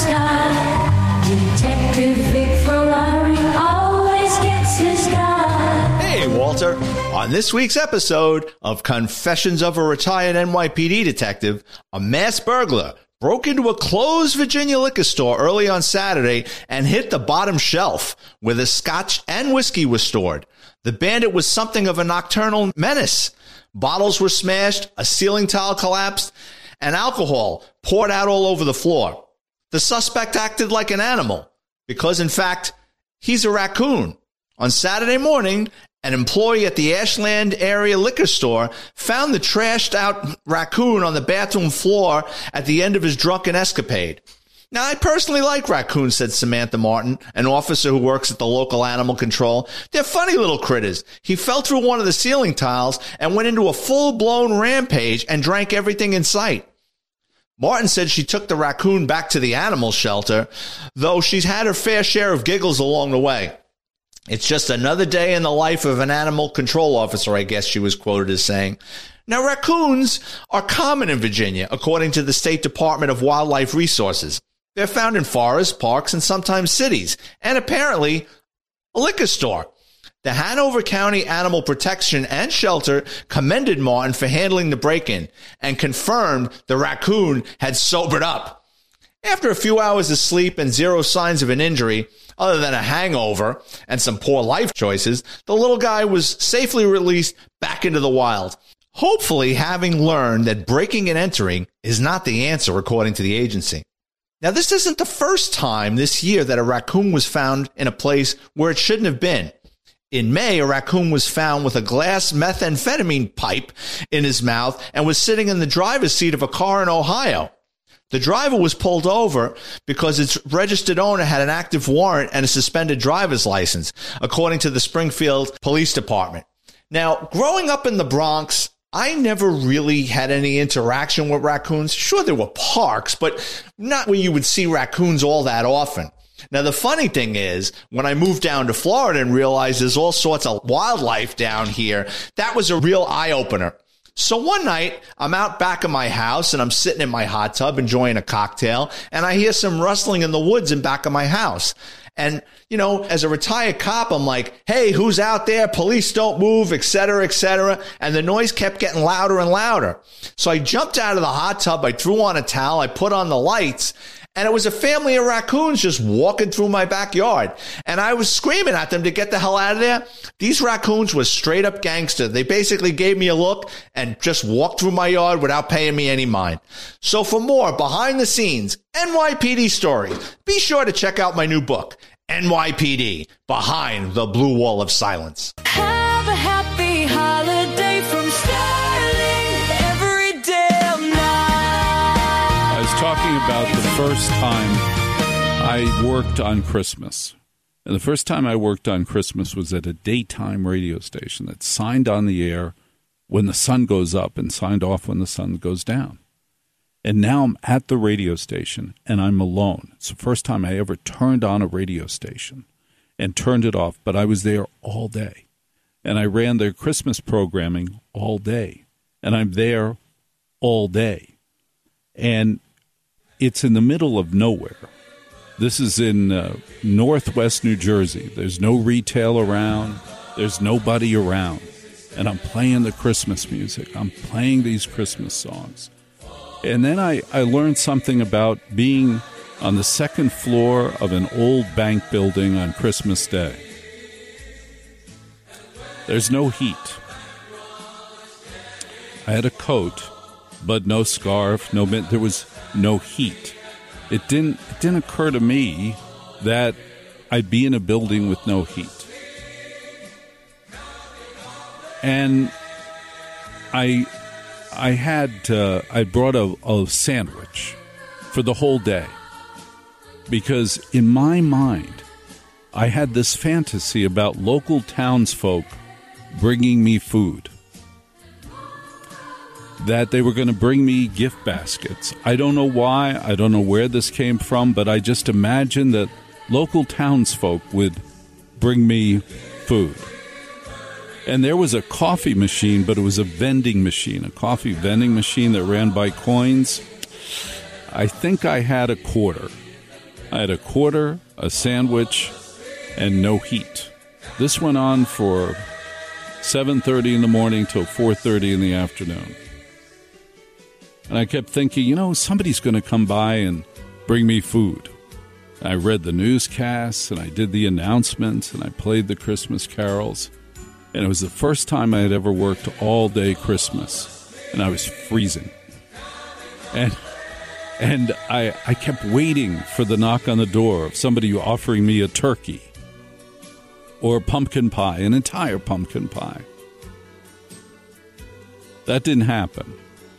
sky. Detective Vic Ferrari always gets his guy. Hey, Walter. On this week's episode of Confessions of a Retired N Y P D Detective, a mass burglar broke into a closed Virginia liquor store early on Saturday and hit the bottom shelf where the scotch and whiskey was stored. The bandit was something of a nocturnal menace. Bottles were smashed, a ceiling tile collapsed, and alcohol poured out all over the floor. The suspect acted like an animal because, in fact, he's a raccoon. On Saturday morning, an employee at the Ashland area liquor store found the trashed out raccoon on the bathroom floor at the end of his drunken escapade. Now, I personally like raccoons, said Samantha Martin, an officer who works at the local animal control. They're funny little critters. He fell through one of the ceiling tiles and went into a full-blown rampage and drank everything in sight. Martin said she took the raccoon back to the animal shelter, though she's had her fair share of giggles along the way. It's just another day in the life of an animal control officer, I guess she was quoted as saying. Now, raccoons are common in Virginia, according to the State Department of Wildlife Resources. They're found in forests, parks, and sometimes cities, and apparently a liquor store. The Hanover County Animal Protection and Shelter commended Martin for handling the break-in and confirmed the raccoon had sobered up. After a few hours of sleep and zero signs of an injury, other than a hangover and some poor life choices, the little guy was safely released back into the wild, hopefully having learned that breaking and entering is not the answer, according to the agency. Now, this isn't the first time this year that a raccoon was found in a place where it shouldn't have been. In May, a raccoon was found with a glass methamphetamine pipe in his mouth and was sitting in the driver's seat of a car in Ohio. The driver was pulled over because its registered owner had an active warrant and a suspended driver's license, according to the Springfield Police Department. Now, growing up in the Bronx, I never really had any interaction with raccoons. Sure, there were parks, but not where you would see raccoons all that often. Now, the funny thing is, when I moved down to Florida and realized there's all sorts of wildlife down here, that was a real eye-opener. So one night, I'm out back of my house, and I'm sitting in my hot tub enjoying a cocktail, and I hear some rustling in the woods in back of my house. And, you know, as a retired cop, I'm like, hey, who's out there? Police don't move, et cetera, et cetera. And the noise kept getting louder and louder. So I jumped out of the hot tub, I threw on a towel, I put on the lights, and it was a family of raccoons just walking through my backyard. And I was screaming at them to get the hell out of there. These raccoons were straight up gangster. They basically gave me a look and just walked through my yard without paying me any mind. So for more behind the scenes N Y P D stories, be sure to check out my new book, N Y P D, Behind the Blue Wall of Silence. Have a happy holiday from Sterling every damn night. I was talking about the first time I worked on Christmas. And the first time I worked on Christmas was at a daytime radio station that signed on the air when the sun goes up and signed off when the sun goes down. And now I'm at the radio station, and I'm alone. It's the first time I ever turned on a radio station and turned it off, but I was there all day. And I ran their Christmas programming all day, and I'm there all day. And it's in the middle of nowhere. This is in uh, northwest New Jersey. There's no retail around. There's nobody around. And I'm playing the Christmas music. I'm playing these Christmas songs. And then I, I learned something about being on the second floor of an old bank building on Christmas Day. There's no heat. I had a coat, but no scarf, no there was no heat. It didn't it didn't occur to me that I'd be in a building with no heat. And I I had uh, I brought a, a sandwich for the whole day because in my mind I had this fantasy about local townsfolk bringing me food, that they were going to bring me gift baskets. I don't know why, I don't know where this came from, but I just imagined that local townsfolk would bring me food. And there was a coffee machine, but it was a vending machine, a coffee vending machine that ran by coins. I think I had a quarter. I had a quarter, a sandwich, and no heat. This went on for seven thirty in the morning till four thirty in the afternoon. And I kept thinking, you know, somebody's going to come by and bring me food. I read the newscasts, and I did the announcements, and I played the Christmas carols. And it was the first time I had ever worked all-day Christmas, and I was freezing. And and I I kept waiting for the knock on the door of somebody offering me a turkey or pumpkin pie, an entire pumpkin pie. That didn't happen.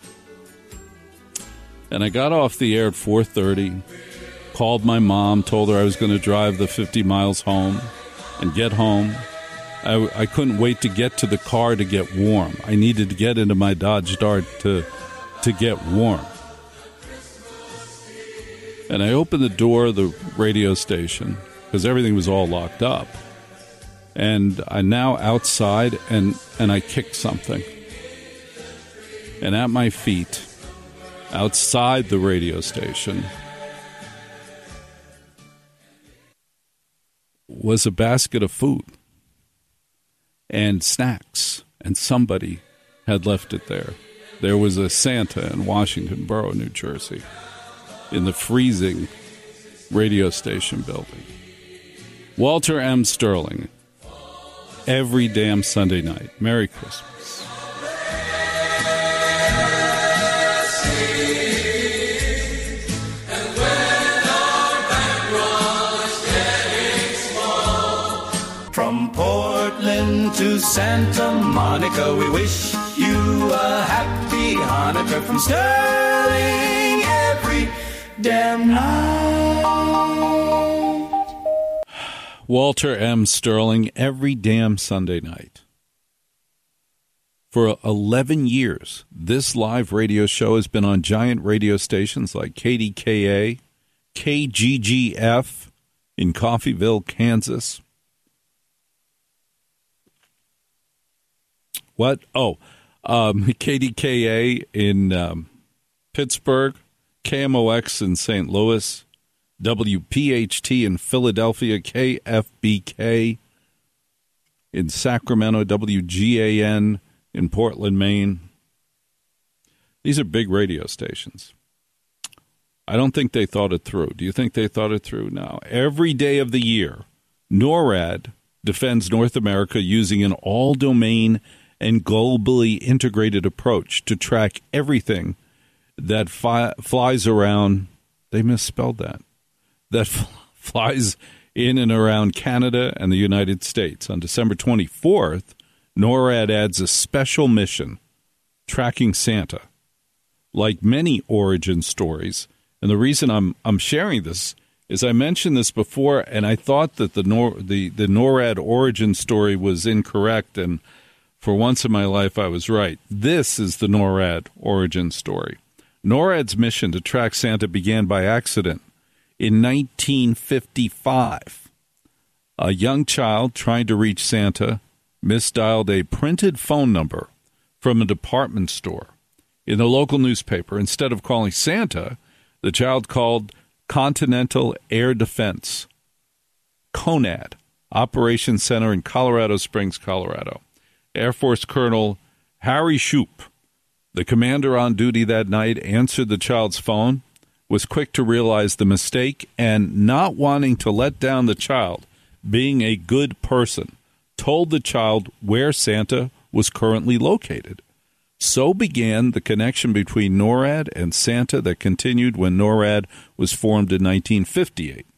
And I got off the air at four thirty, called my mom, told her I was going to drive the fifty miles home and get home. I, I couldn't wait to get to the car to get warm. I needed to get into my Dodge Dart to, to get warm. And I opened the door of the radio station because everything was all locked up. And I'm now outside, and, and I kicked something. And at my feet, outside the radio station, was a basket of food and snacks, and somebody had left it there. There was a Santa in Washington Borough, New Jersey, in the freezing radio station building. Walter M. Sterling, every damn Sunday night. Merry Christmas. From Portland to Santa Monica, we wish you a happy Hanukkah. From Sterling every damn night. Walter M. Sterling, every damn Sunday night. For eleven years, this live radio show has been on giant radio stations like K D K A, K G G F in Coffeyville, Kansas. What? Oh, um, K D K A in um, Pittsburgh, K M O X in Saint Louis, W P H T in Philadelphia, K F B K in Sacramento, W G A N in Portland, Maine. These are big radio stations. I don't think they thought it through. Do you think they thought it through? No. Every day of the year, NORAD defends North America using an all-domain and globally integrated approach to track everything that fi- flies around, they misspelled that, that f- flies in and around Canada and the United States. On December twenty-fourth, NORAD adds a special mission tracking Santa. Like many origin stories, and the reason I'm I'm sharing this is I mentioned this before, and I thought that the Nor- the, the NORAD origin story was incorrect, and for once in my life, I was right. This is the NORAD origin story. NORAD's mission to track Santa began by accident in nineteen fifty-five. A young child trying to reach Santa misdialed a printed phone number from a department store in the local newspaper. Instead of calling Santa, the child called Continental Air Defense, CONAD, Operations Center in Colorado Springs, Colorado. Air Force Colonel Harry Shoup, the commander on duty that night, answered the child's phone, was quick to realize the mistake, and not wanting to let down the child, being a good person, told the child where Santa was currently located. So began the connection between NORAD and Santa that continued when NORAD was formed in nineteen fifty-eight.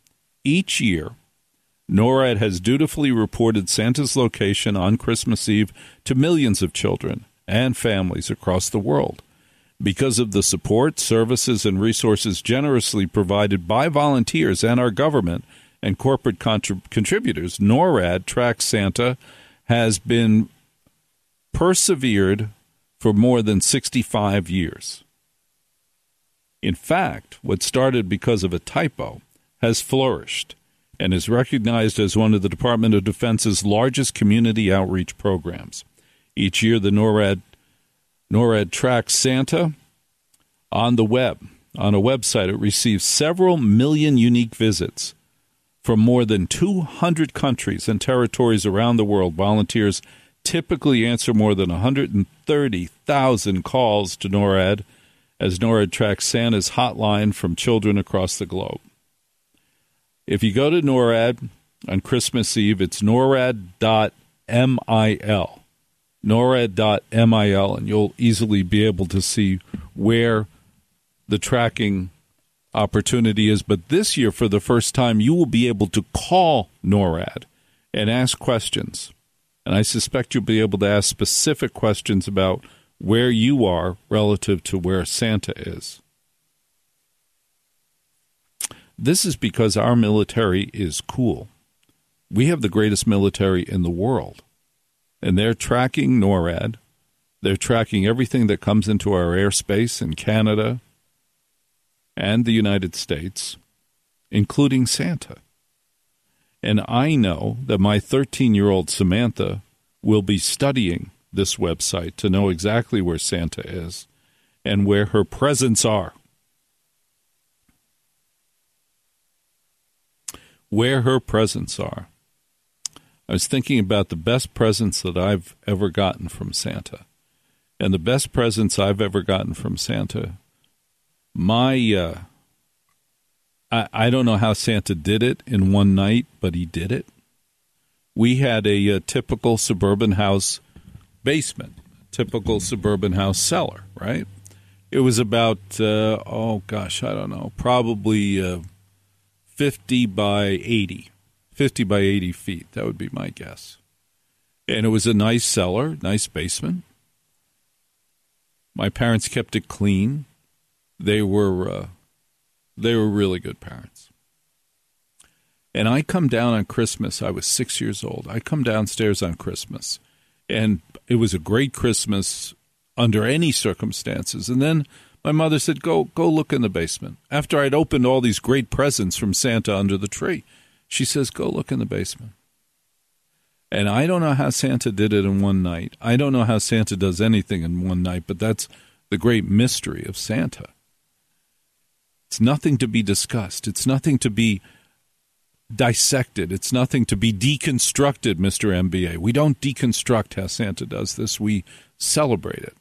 Each year, NORAD has dutifully reported Santa's location on Christmas Eve to millions of children and families across the world. Because of the support, services, and resources generously provided by volunteers and our government and corporate contrib- contributors, NORAD Tracks Santa has been persevered for more than sixty-five years. In fact, what started because of a typo has flourished and is recognized as one of the Department of Defense's largest community outreach programs. Each year, the NORAD NORAD Tracks Santa on the web. On a website, it receives several million unique visits from more than two hundred countries and territories around the world. Volunteers typically answer more than one hundred thirty thousand calls to NORAD as NORAD tracks Santa's hotline from children across the globe. If you go to NORAD on Christmas Eve, it's norad dot mil. norad dot mil, and you'll easily be able to see where the tracking opportunity is. But this year, for the first time, you will be able to call NORAD and ask questions. And I suspect you'll be able to ask specific questions about where you are relative to where Santa is. This is because our military is cool. We have the greatest military in the world. And they're tracking NORAD. They're tracking everything that comes into our airspace in Canada and the United States, including Santa. And I know that my thirteen-year-old Samantha will be studying this website to know exactly where Santa is and where her presents are. Where her presents are. I was thinking about the best presents that I've ever gotten from Santa. And the best presents I've ever gotten from Santa, my, uh, I, I don't know how Santa did it in one night, but he did it. We had a, a typical suburban house basement, typical suburban house cellar, right? It was about, uh, oh gosh, I don't know, probably uh, fifty by eighty. fifty by eighty feet, that would be my guess. And it was a nice cellar, nice basement. My parents kept it clean. They were uh, they were really good parents. And I come down on Christmas. I was six years old. I come downstairs on Christmas, and it was a great Christmas under any circumstances. And then my mother said, go, go look in the basement. After I'd opened all these great presents from Santa under the tree, she says, go look in the basement. And I don't know how Santa did it in one night. I don't know how Santa does anything in one night, but that's the great mystery of Santa. It's nothing to be discussed. It's nothing to be dissected. It's nothing to be deconstructed, Mister M B A. We don't deconstruct how Santa does this. We celebrate it.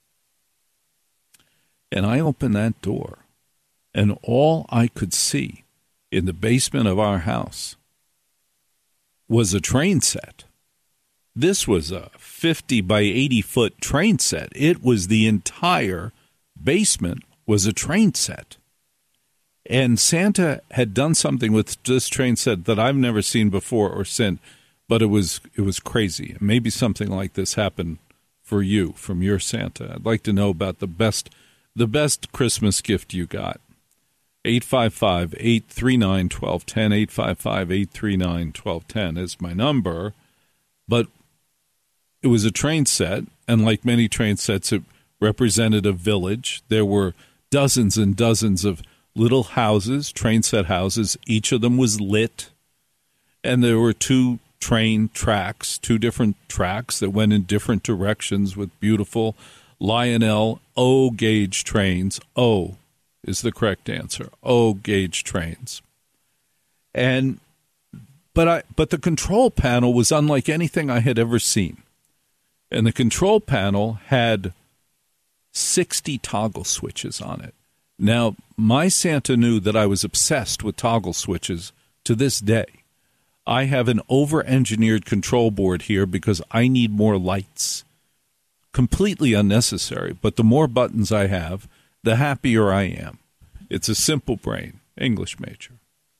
And I opened that door, and all I could see in the basement of our house was a train set. This was a fifty by eighty foot train set. It was the entire basement was a train set. And Santa had done something with this train set that I've never seen before or since, but it was it was crazy. Maybe something like this happened for you from your Santa. I'd like to know about the best the best Christmas gift you got. eight five five, eight three nine, one two one zero, eight five five, eight three nine, one two one zero is my number. But it was a train set, and like many train sets, it represented a village. There were dozens and dozens of little houses, train set houses. Each of them was lit, and there were two train tracks, two different tracks that went in different directions with beautiful Lionel O-gauge trains. O is the correct answer. O-gauge trains. And but I but the control panel was unlike anything I had ever seen. And the control panel had sixty toggle switches on it. Now, my Santa knew that I was obsessed with toggle switches to this day. I have an over-engineered control board here because I need more lights. Completely unnecessary, but the more buttons I have, the happier I am. It's a simple brain, English major.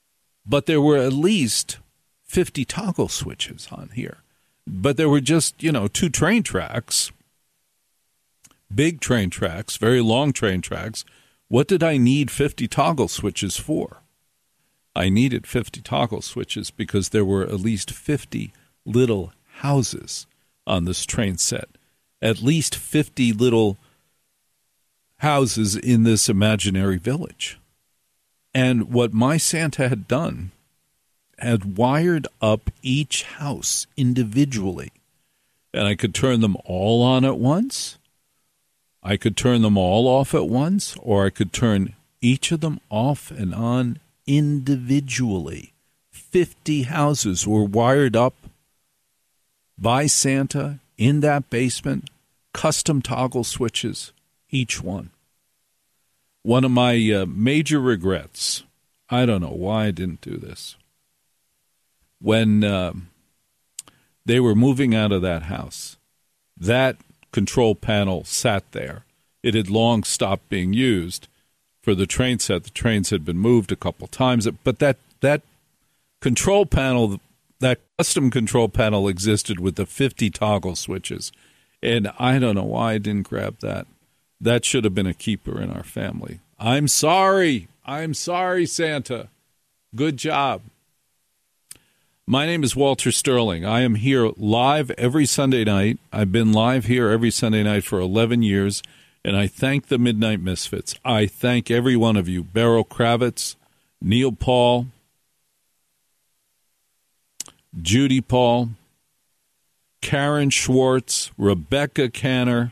but there were at least fifty toggle switches on here. But there were just, you know, two train tracks, big train tracks, very long train tracks. What did I need fifty toggle switches for? I needed fifty toggle switches because there were at least fifty little houses on this train set. At least fifty little houses in this imaginary village. And what my Santa had done had wired up each house individually. And I could turn them all on at once. I could turn them all off at once, or I could turn each of them off and on individually. fifty houses were wired up by Santa in that basement, custom toggle switches, each one. One of my uh, major regrets, I don't know why I didn't do this, when uh, they were moving out of that house, that control panel sat there. It had long stopped being used for the train set. The trains had been moved a couple times, but that that control panel, that custom control panel existed with the fifty toggle switches. And I don't know why I didn't grab that. That should have been a keeper in our family. I'm sorry. I'm sorry, Santa. Good job. My name is Walter Sterling. I am here live every Sunday night. I've been live here every Sunday night for eleven years, and I thank the Midnight Misfits. I thank every one of you. Beryl Kravitz, Neil Paul, Judy Paul, Karen Schwartz, Rebecca Canner,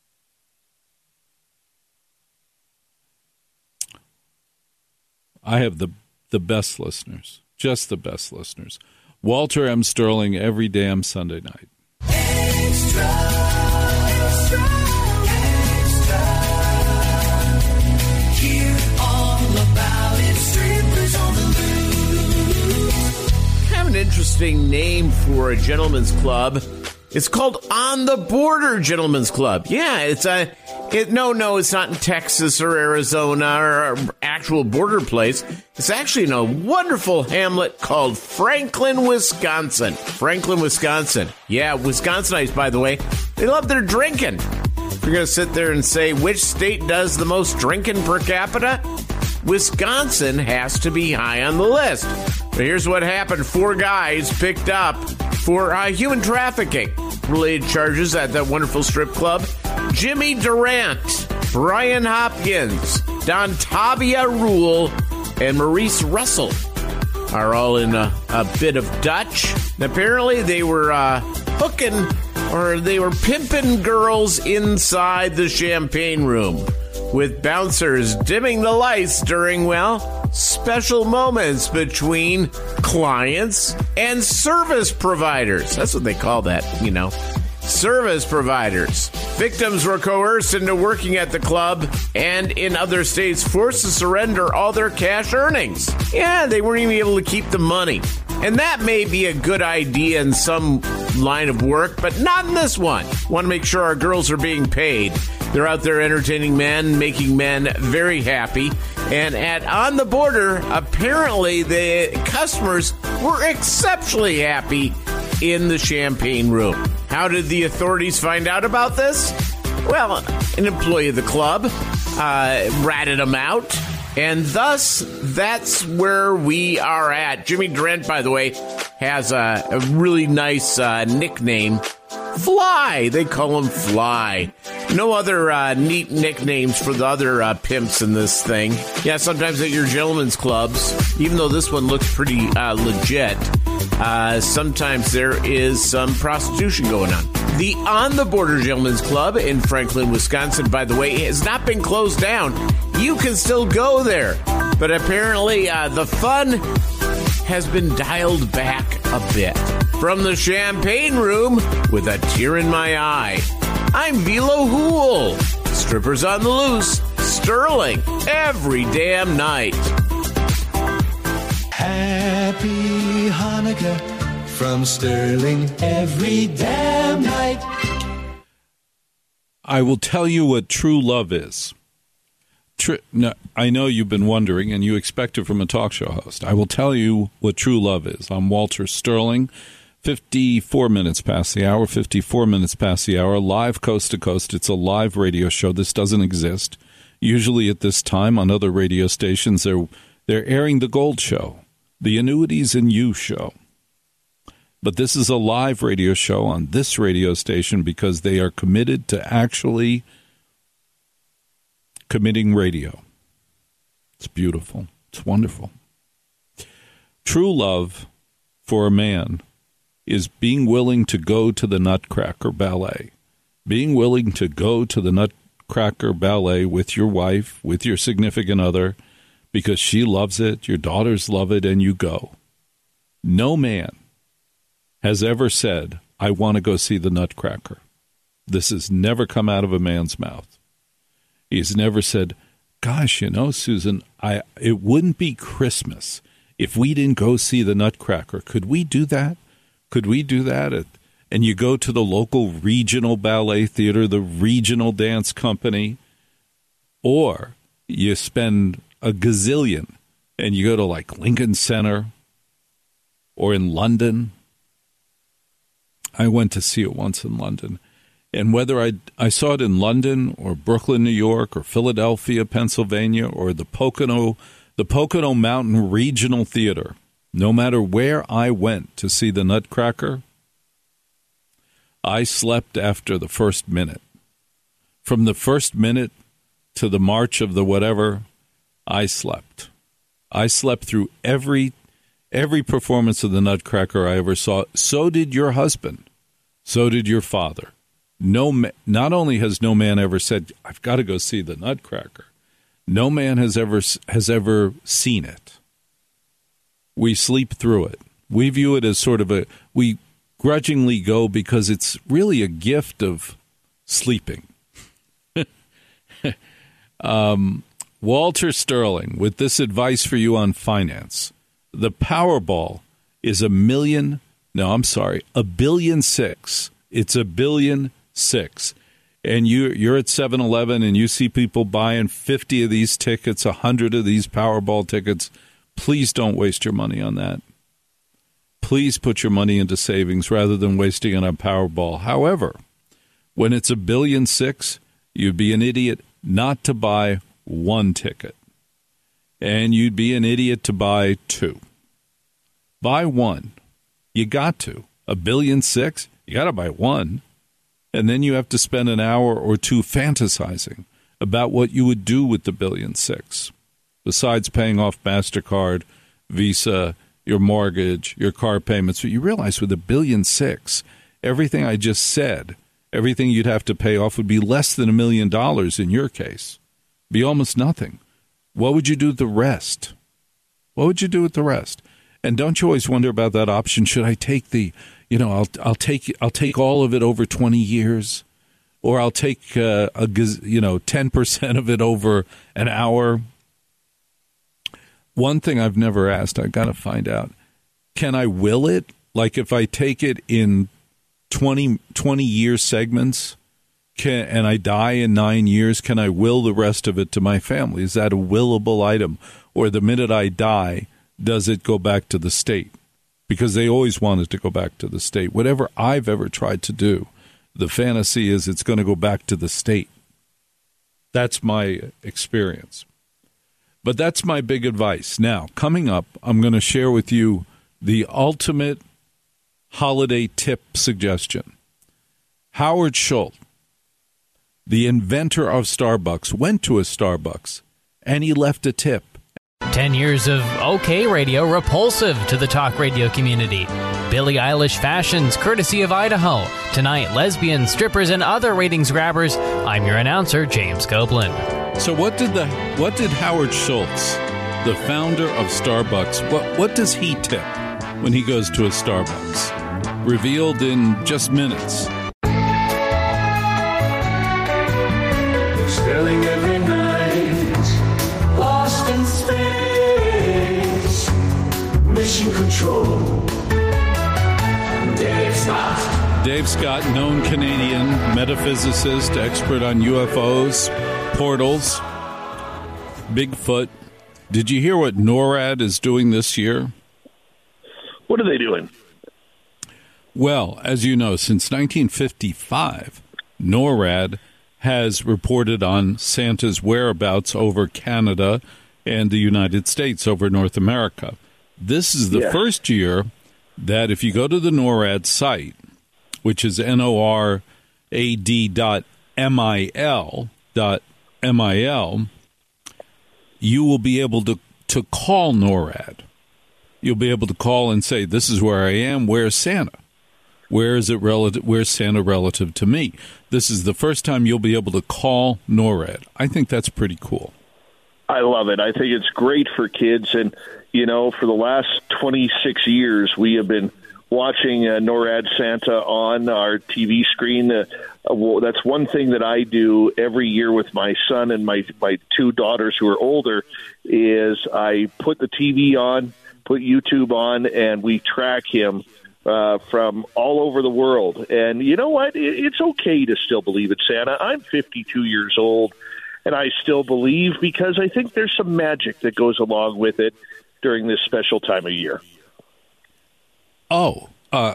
I have the the best listeners, just the best listeners. Walter M. Sterling every damn Sunday night. Extra, extra, extra. Hear all about it. Strippers on the loose. I have an interesting name for a gentleman's club. It's called On the Border Gentlemen's Club. Yeah, it's a... It, no, no, it's not in Texas or Arizona or an actual border place. It's actually in a wonderful hamlet called Franklin, Wisconsin. Franklin, Wisconsin. Yeah, Wisconsinites, by the way, they love their drinking. If you're going to sit there and say, which state does the most drinking per capita? Wisconsin has to be high on the list. But here's what happened. Four guys picked up for uh, human trafficking related charges at that wonderful strip club. Jimmy Durant, Brian Hopkins, Dontavia Rule, and Maurice Russell are all in a, a bit of Dutch. And apparently they were uh, hooking or they were pimping girls inside the champagne room with bouncers dimming the lights during, well, special moments between clients and service providers. That's what they call that, you know. Service providers. Victims were coerced into working at the club and in other states forced to surrender all their cash earnings. Yeah, they weren't even able to keep the money. And that may be a good idea in some line of work, but not in this one. Want to make sure our girls are being paid. They're out there entertaining men, making men very happy. And at On the Border, apparently the customers were exceptionally happy in the champagne room. How did the authorities find out about this? Well, an employee of the club uh, ratted them out. And thus, that's where we are at. Jimmy Durant, by the way, has a, a really nice uh, nickname. Fly. They call him Fly. No other uh, neat nicknames for the other uh, pimps in this thing. Yeah, sometimes at your gentlemen's clubs, even though this one looks pretty uh, legit, uh, sometimes there is some prostitution going on. The On the Border Gentlemen's Club in Franklin, Wisconsin, by the way, has not been closed down. You can still go there. But apparently uh, the fun has been dialed back a bit. From the champagne room with a tear in my eye, I'm Velo Hool. Strippers on the loose, Sterling, every damn night. Happy Hanukkah from Sterling every damn night. I will tell you what true love is. Tr- no, I know you've been wondering, and you expect it from a talk show host. I will tell you what true love is. I'm Walter Sterling. fifty-four minutes past the hour, fifty-four minutes past the hour, live coast to coast. It's a live radio show. This doesn't exist. Usually at this time on other radio stations, they're, they're airing the Gold Show, the Annuities and You Show. But this is a live radio show on this radio station because they are committed to actually committing radio. It's beautiful. It's wonderful. True love for a man is being willing to go to the Nutcracker Ballet. Being willing to go to the Nutcracker Ballet with your wife, with your significant other, because she loves it, your daughters love it, and you go. No man has ever said, I want to go see the Nutcracker. This has never come out of a man's mouth. He's never said, gosh, you know, Susan, I it wouldn't be Christmas if we didn't go see the Nutcracker. Could we do that? Could we do that? At, and you go to the local regional ballet theater, the regional dance company, or you spend a gazillion and you go to like Lincoln Center or in London. I went to see it once in London. And whether I, I saw it in London or Brooklyn, New York, or Philadelphia, Pennsylvania, or the Pocono, the Pocono Mountain Regional Theater, no matter where I went to see the Nutcracker, I slept after the first minute. From the first minute to the march of the whatever, I slept. I slept through every every performance of the Nutcracker I ever saw. So did your husband. So did your father. No, not only has no man ever said, I've got to go see the Nutcracker, no man has ever has ever seen it. We sleep through it. We view it as sort of a, we grudgingly go because it's really a gift of sleeping. um, Walter Sterling, with this advice for you on finance. The Powerball is a million, no, I'm sorry, a billion six. It's a billion six. And you, you're at seven eleven and you see people buying fifty of these tickets, one hundred of these Powerball tickets. Please don't waste your money on that. Please put your money into savings rather than wasting it on Powerball. However, when it's a billion six, you'd be an idiot not to buy one ticket. And you'd be an idiot to buy two. Buy one. You got to. A billion six, you got to buy one. And then you have to spend an hour or two fantasizing about what you would do with the billion six. Besides paying off MasterCard, Visa, your mortgage, your car payments. But you realize with a billion six, everything I just said, everything you'd have to pay off would be less than a million dollars in your case. Be almost nothing. What would you do with the rest? What would you do with the rest? And don't you always wonder about that option? Should I take the, you know, I'll I'll take I'll take all of it over twenty years, or I'll take uh, a you know ten percent of it over an hour. One thing I've never asked, I've got to find out: can I will it? Like if I take it in twenty, twenty year segments, can and I die in nine years, can I will the rest of it to my family? Is that a willable item, or the minute I die, does it go back to the state? Because they always want it to go back to the state. Whatever I've ever tried to do, the fantasy is it's going to go back to the state. That's my experience. But that's my big advice. Now, coming up, I'm going to share with you the ultimate holiday tip suggestion. Howard Schultz, the inventor of Starbucks, went to a Starbucks, and he left a tip. Ten years of OK Radio, repulsive to the talk radio community. Billie Eilish fashions, courtesy of Idaho. Tonight, lesbians, strippers, and other ratings grabbers. I'm your announcer, James Copeland. So what did the what did Howard Schultz, the founder of Starbucks, what what does he tip when he goes to a Starbucks? Revealed in just minutes. Sterling every night, lost in space, mission control. Dave Scott. Dave Scott, known Canadian metaphysicist, expert on U F Os, portals. Bigfoot. Did you hear what NORAD is doing this year? What are they doing? Well, as you know, since nineteen fifty-five, NORAD has reported on Santa's whereabouts over Canada and the United States, over North America. This is the Yeah. first year that if you go to the NORAD site, which is N O R A D dot M I L dot M I L, you will be able to, to call NORAD. You'll be able to call and say, this is where I am, where's Santa? Where is it relative? Where's Santa relative to me? This is the first time you'll be able to call NORAD. I think that's pretty cool. I love it. I think it's great for kids. And, you know, for the last twenty-six years, we have been watching uh, NORAD Santa on our T V screen. Uh, uh, well, that's one thing that I do every year with my son and my, my two daughters who are older is I put the T V on, put YouTube on, and we track him uh, from all over the world. And you know what? It, it's okay to still believe in Santa. I'm fifty-two years old, and I still believe because I think there's some magic that goes along with it during this special time of year. Oh, uh,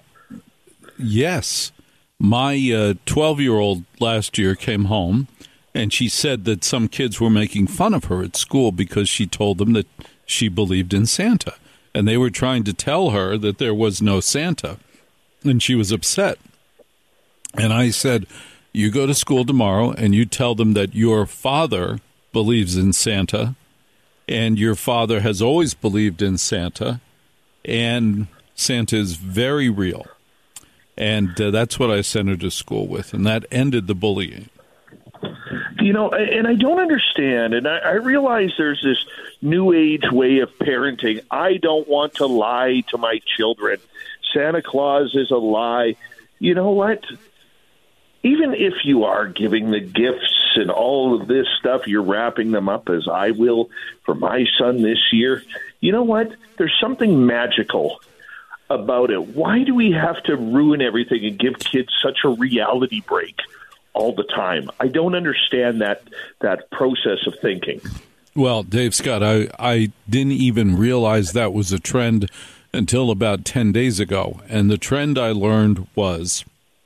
yes. My uh, twelve-year-old last year came home, and she said that some kids were making fun of her at school because she told them that she believed in Santa. And they were trying to tell her that there was no Santa, and she was upset. And I said, you go to school tomorrow, and you tell them that your father believes in Santa, and your father has always believed in Santa, and Santa is very real. And uh, that's what I sent her to school with, and that ended the bullying. You know, and I don't understand, and I, I realize there's this new age way of parenting. I don't want to lie to my children. Santa Claus is a lie. You know what? Even if you are giving the gifts and all of this stuff, you're wrapping them up as I will for my son this year. You know what? There's something magical about it. Why do we have to ruin everything and give kids such a reality break all the time? I don't understand that that process of thinking. Well, Dave Scott, I, I didn't even realize that was a trend until about ten days ago. And the trend I learned was,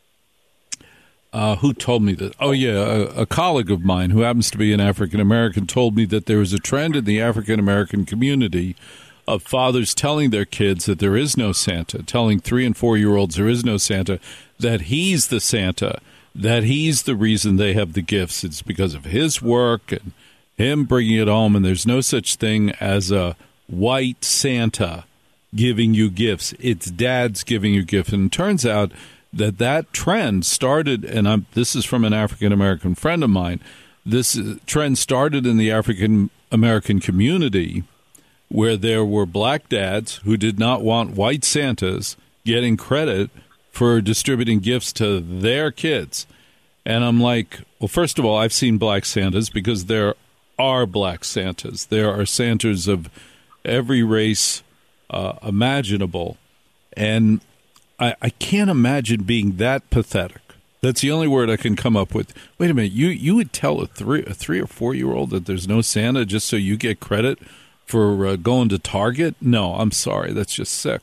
uh, who told me that? Oh, yeah, a, a colleague of mine who happens to be an African-American told me that there was a trend in the African-American community of fathers telling their kids that there is no Santa, telling three- and four-year-olds there is no Santa, that he's the Santa, that he's the reason they have the gifts. It's because of his work and him bringing it home, and there's no such thing as a white Santa giving you gifts. It's dad's giving you gifts. And it turns out that that trend started, and I'm, this is from an African-American friend of mine, this trend started in the African-American community where there were black dads who did not want white Santas getting credit for distributing gifts to their kids. And I'm like, well, first of all, I've seen black Santas because there are black Santas. There are Santas of every race uh, imaginable. And I, I can't imagine being that pathetic. That's the only word I can come up with. Wait a minute, you, you would tell a three, a three or four-year-old that there's no Santa just so you get credit for uh, going to Target? No, I'm sorry. That's just sick.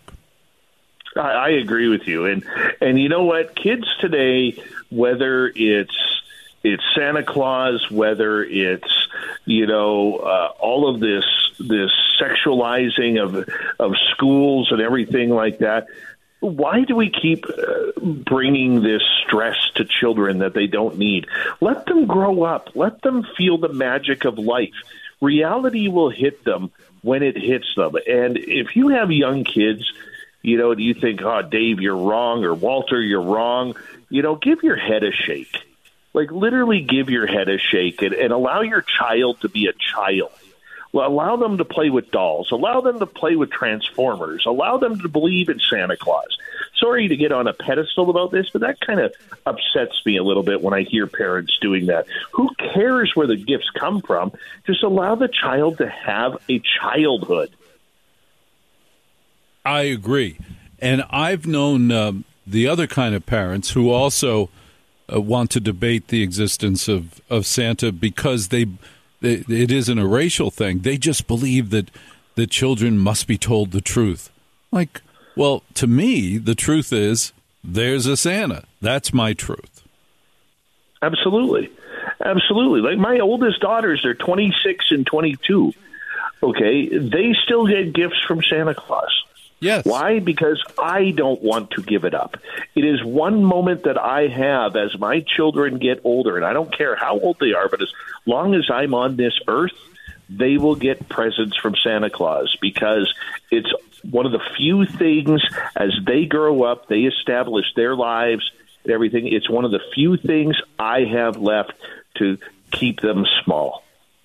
I, I agree with you. And and you know what? Kids today, whether it's it's Santa Claus, whether it's, you know, uh, all of this this sexualizing of of schools and everything like that, why do we keep uh, bringing this stress to children that they don't need? Let them grow up. Let them feel the magic of life. Reality will hit them when it hits them. And if you have young kids, you know, do you think, oh, Dave, you're wrong, or Walter, you're wrong, you know, give your head a shake. Like, literally give your head a shake and, and allow your child to be a child. Well, allow them to play with dolls. Allow them to play with Transformers. Allow them to believe in Santa Claus. Sorry to get on a pedestal about this, but that kind of upsets me a little bit when I hear parents doing that. Who cares where the gifts come from? Just allow the child to have a childhood. I agree. And I've known um, the other kind of parents who also uh, want to debate the existence of, of Santa because they it, it isn't a racial thing. They just believe that the children must be told the truth. Like, well, to me, the truth is there's a Santa. That's my truth. Absolutely. Absolutely. Like my oldest daughters, they're twenty-six and twenty-two. Okay. They still get gifts from Santa Claus. Yes. Why? Because I don't want to give it up. It is one moment that I have as my children get older, and I don't care how old they are, but as long as I'm on this earth, they will get presents from Santa Claus because it's one of the few things as they grow up, they establish their lives and everything. It's one of the few things I have left to keep them small.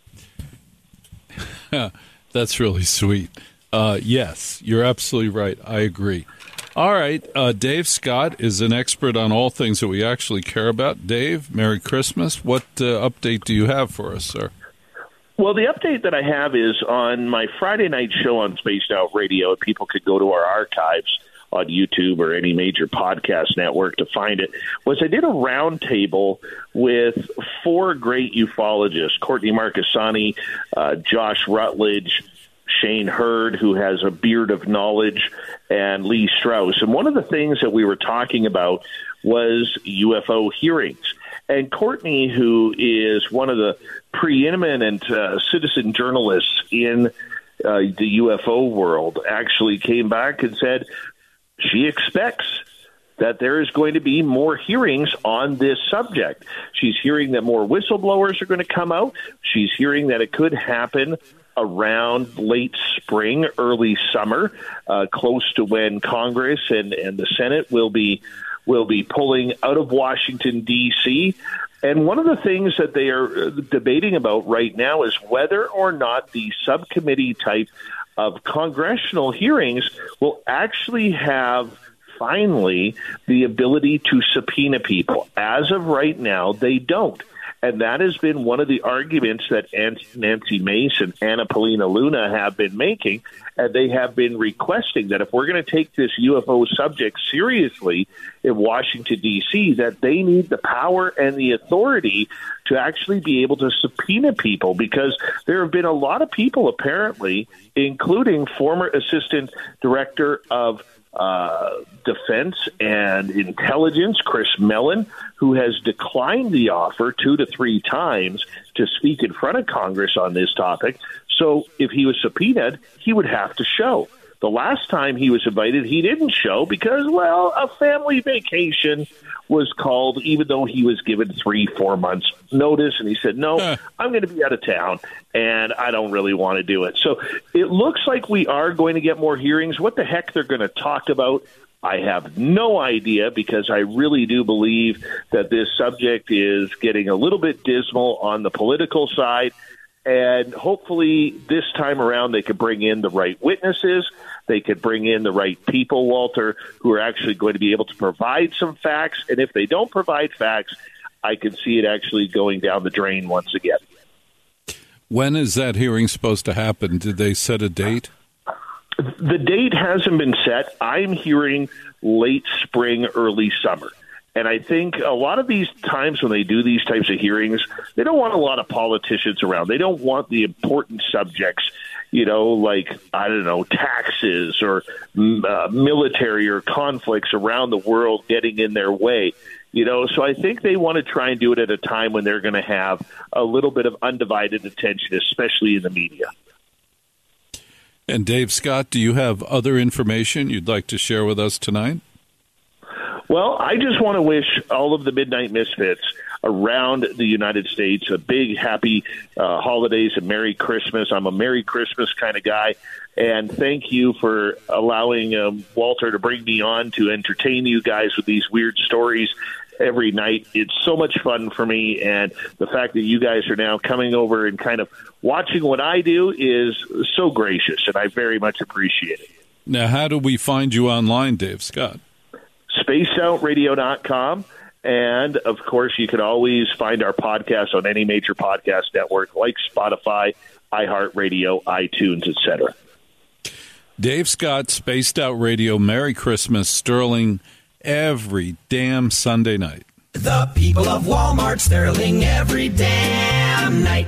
That's really sweet. Uh, yes, you're absolutely right. I agree. All right. Uh, Dave Scott is an expert on all things that we actually care about. Dave, Merry Christmas. What uh, update do you have for us, sir? Well, the update that I have is on my Friday night show on Spaced Out Radio. People could go to our archives on YouTube or any major podcast network to find it, was I did a roundtable with four great ufologists, Courtney Marcassani, uh, Josh Rutledge, Shane Hurd, who has a beard of knowledge, and Lee Strauss. And one of the things that we were talking about was U F O hearings. And Courtney, who is one of the preeminent uh, citizen journalists in uh, the U F O world, actually came back and said she expects that there is going to be more hearings on this subject. She's hearing that more whistleblowers are going to come out. She's hearing that it could happen around late spring, early summer, uh, close to when Congress and, and the Senate will be will be pulling out of Washington, D C. And one of the things that they are debating about right now is whether or not the subcommittee type of congressional hearings will actually have finally the ability to subpoena people. As of right now, they don't. And that has been one of the arguments that Nancy Mace and Anna Paulina Luna have been making. And they have been requesting that if we're going to take this U F O subject seriously in Washington, D C, that they need the power and the authority to actually be able to subpoena people, because there have been a lot of people, apparently, including former Assistant Director of Uh, Defense and Intelligence, Chris Mellon, who has declined the offer two to three times to speak in front of Congress on this topic. So if he was subpoenaed, he would have to show. The last time he was invited, he didn't show because, well, a family vacation was called, even though he was given three, four months notice. And he said, no, huh. I'm going to be out of town, and I don't really want to do it. So it looks like we are going to get more hearings. What the heck they're going to talk about, I have no idea, because I really do believe that this subject is getting a little bit dismal on the political side. And hopefully this time around they could bring in the right witnesses. They could bring in the right people, Walter, who are actually going to be able to provide some facts. And if they don't provide facts, I can see it actually going down the drain once again. When is that hearing supposed to happen? Did they set a date? The date hasn't been set. I'm hearing late spring, early summer. And I think a lot of these times when they do these types of hearings, they don't want a lot of politicians around. They don't want the important subjects, you know, like, I don't know, taxes or uh, military or conflicts around the world getting in their way. You know, so I think they want to try and do it at a time when they're going to have a little bit of undivided attention, especially in the media. And Dave Scott, do you have other information you'd like to share with us tonight? Well, I just want to wish all of the Midnight Misfits around the United States a big, happy uh, holidays and Merry Christmas. I'm a Merry Christmas kind of guy. And thank you for allowing um, Walter to bring me on to entertain you guys with these weird stories every night. It's so much fun for me. And the fact that you guys are now coming over and kind of watching what I do is so gracious, and I very much appreciate it. Now, how do we find you online, Dave Scott? spaced out radio dot com. And, of course, you can always find our podcast on any major podcast network like Spotify, iHeartRadio, iTunes, et cetera. Dave Scott, Spaced Out Radio, Merry Christmas, Sterling, every damn Sunday night. The people of Walmart, Sterling, every damn damn night.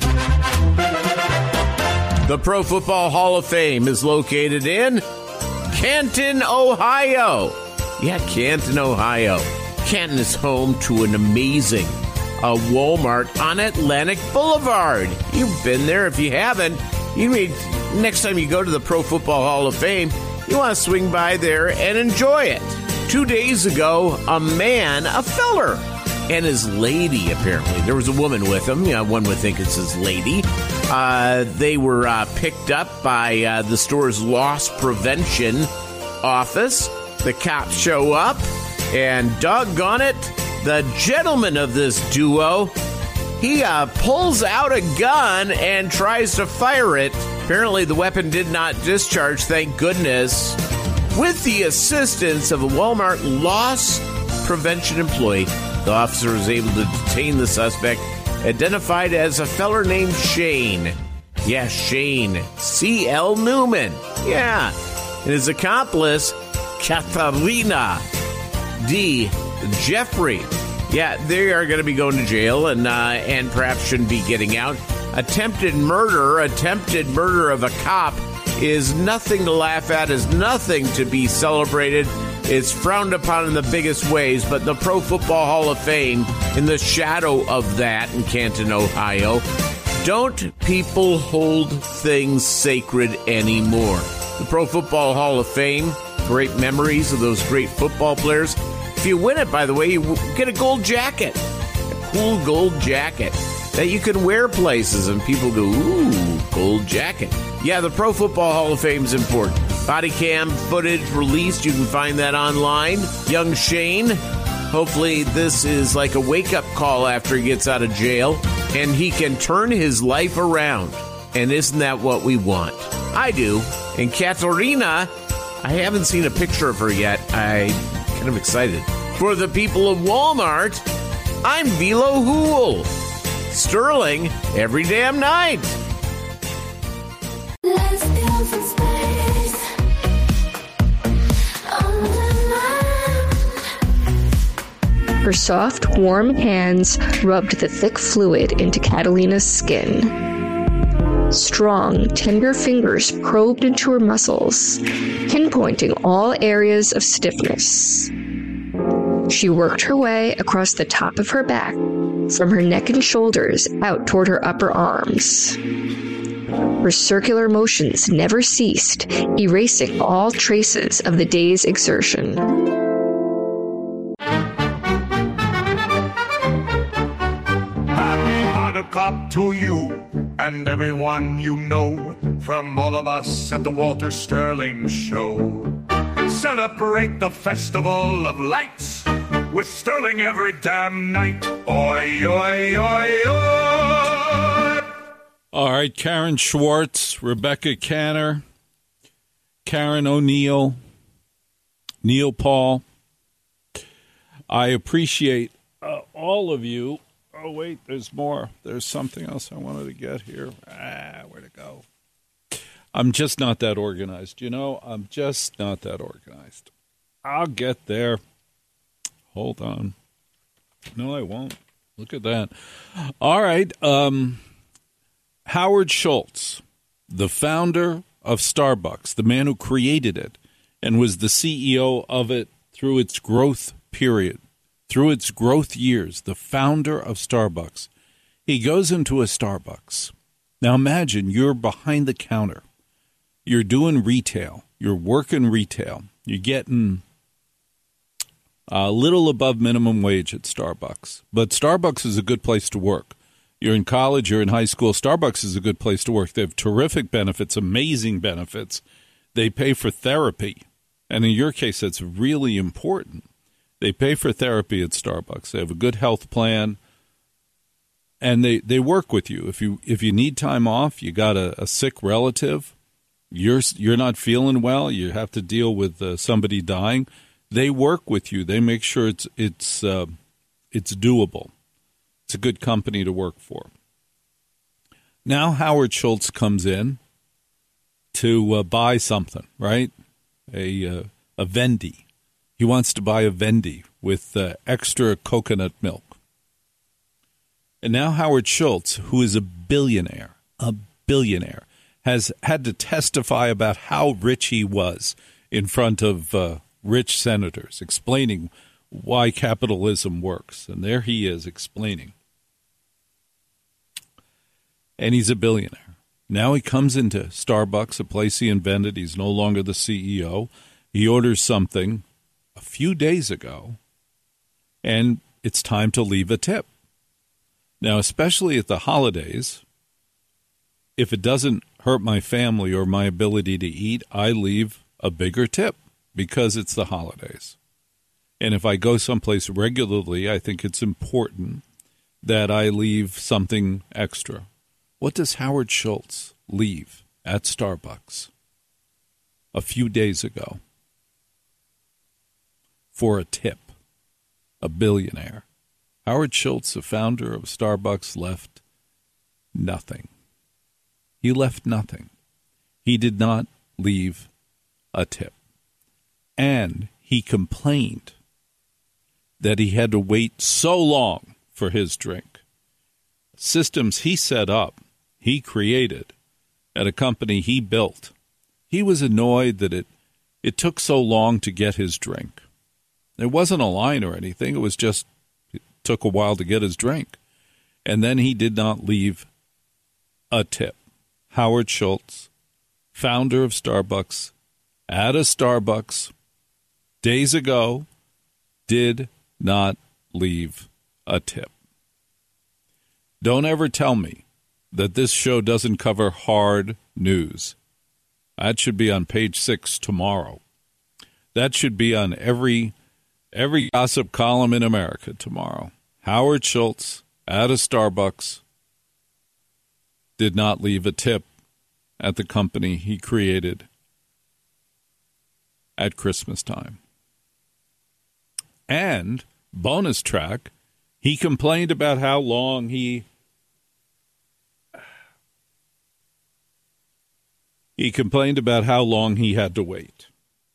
The Pro Football Hall of Fame is located in Canton, Ohio. Yeah, Canton, Ohio. Canton is home to an amazing uh, Walmart on Atlantic Boulevard. You've been there. If you haven't, you may, next time you go to the Pro Football Hall of Fame, you want to swing by there and enjoy it. Two days ago, a man, a feller, and his lady, apparently. There was a woman with him. Yeah, one would think it's his lady. Uh, they were uh, picked up by uh, the store's loss prevention office. The cops show up, and doggone it, the gentleman of this duo, he uh, pulls out a gun and tries to fire it. Apparently, the weapon did not discharge, thank goodness. With the assistance of a Walmart loss prevention employee, the officer was able to detain the suspect, identified as a feller named Shane. Yeah, Shane. C L. Newman. Yeah. And his accomplice, Katharina D. Jeffrey. Yeah, they are going to be going to jail and uh, and perhaps shouldn't be getting out. Attempted murder, attempted murder of a cop is nothing to laugh at, is nothing to be celebrated. It's frowned upon in the biggest ways, but the Pro Football Hall of Fame, in the shadow of that in Canton, Ohio, don't people hold things sacred anymore. The Pro Football Hall of Fame, great memories of those great football players. If you win it, by the way, you get a gold jacket, a cool gold jacket that you can wear places, and people go, ooh, gold jacket. Yeah, the Pro Football Hall of Fame is important. Body cam footage released. You can find that online. Young Shane, hopefully this is like a wake-up call after he gets out of jail, and he can turn his life around. And isn't that what we want? I do. And Katharina, I haven't seen a picture of her yet. I'm kind of excited. For the people of Walmart, I'm Velo Hool. Sterling every damn night. Let's go for space. On the Her soft, warm hands rubbed the thick fluid into Catalina's skin. Strong, tender fingers probed into her muscles, pinpointing all areas of stiffness. She worked her way across the top of her back, from her neck and shoulders out toward her upper arms. Her circular motions never ceased, erasing all traces of the day's exertion. Happy Hanukkah to you and everyone you know, from all of us at the Walter Sterling Show. Celebrate the festival of lights with Sterling every damn night. Oi, oi, oi, oi. All right, Karen Schwartz, Rebecca Canner, Karen O'Neill, Neil Paul. I appreciate uh, all of you. Oh, wait, there's more. There's something else I wanted to get here. Ah, where'd it go? I'm just not that organized, you know? I'm just not that organized. I'll get there. Hold on. No, I won't. Look at that. All right. Um, Howard Schultz, the founder of Starbucks, the man who created it and was the C E O of it through its growth period, through its growth years, the founder of Starbucks. He goes into a Starbucks. Now imagine you're behind the counter. You're doing retail. You're working retail. You're getting a little above minimum wage at Starbucks. But Starbucks is a good place to work. You're in college, you're in high school. Starbucks is a good place to work. They have terrific benefits, amazing benefits. They pay for therapy. And in your case, that's really important. They pay for therapy at Starbucks. They have a good health plan. And they, they work with you. If you if you need time off, you got a, a sick relative, you're you're not feeling well, you have to deal with uh, somebody dying, they work with you. They make sure it's it's uh, it's doable. It's a good company to work for. Now Howard Schultz comes in to uh, buy something, right? A uh, a Vendi. He wants to buy a Vendi with uh, extra coconut milk. And now Howard Schultz, who is a billionaire, a billionaire, has had to testify about how rich he was in front of uh, rich senators, explaining why capitalism works. And there he is explaining. And he's a billionaire. Now he comes into Starbucks, a place he invented. He's no longer the C E O. He orders something a few days ago, and it's time to leave a tip. Now, especially at the holidays, if it doesn't hurt my family or my ability to eat, I leave a bigger tip because it's the holidays. And if I go someplace regularly, I think it's important that I leave something extra. What does Howard Schultz leave at Starbucks a few days ago for a tip? A billionaire. Howard Schultz, the founder of Starbucks, left nothing. He left nothing. He did not leave a tip. And he complained that he had to wait so long for his drink. Systems he set up, he created at a company he built. He was annoyed that it, it took so long to get his drink. There wasn't a line or anything. It was just it took a while to get his drink. And then he did not leave a tip. Howard Schultz, founder of Starbucks, at a Starbucks days ago, did not leave a tip. Don't ever tell me that this show doesn't cover hard news. That should be on page six tomorrow. That should be on every every gossip column in America tomorrow. Howard Schultz at a Starbucks did not leave a tip at the company he created at Christmas time. And, bonus track, he complained about how long he he complained about how long he had to wait.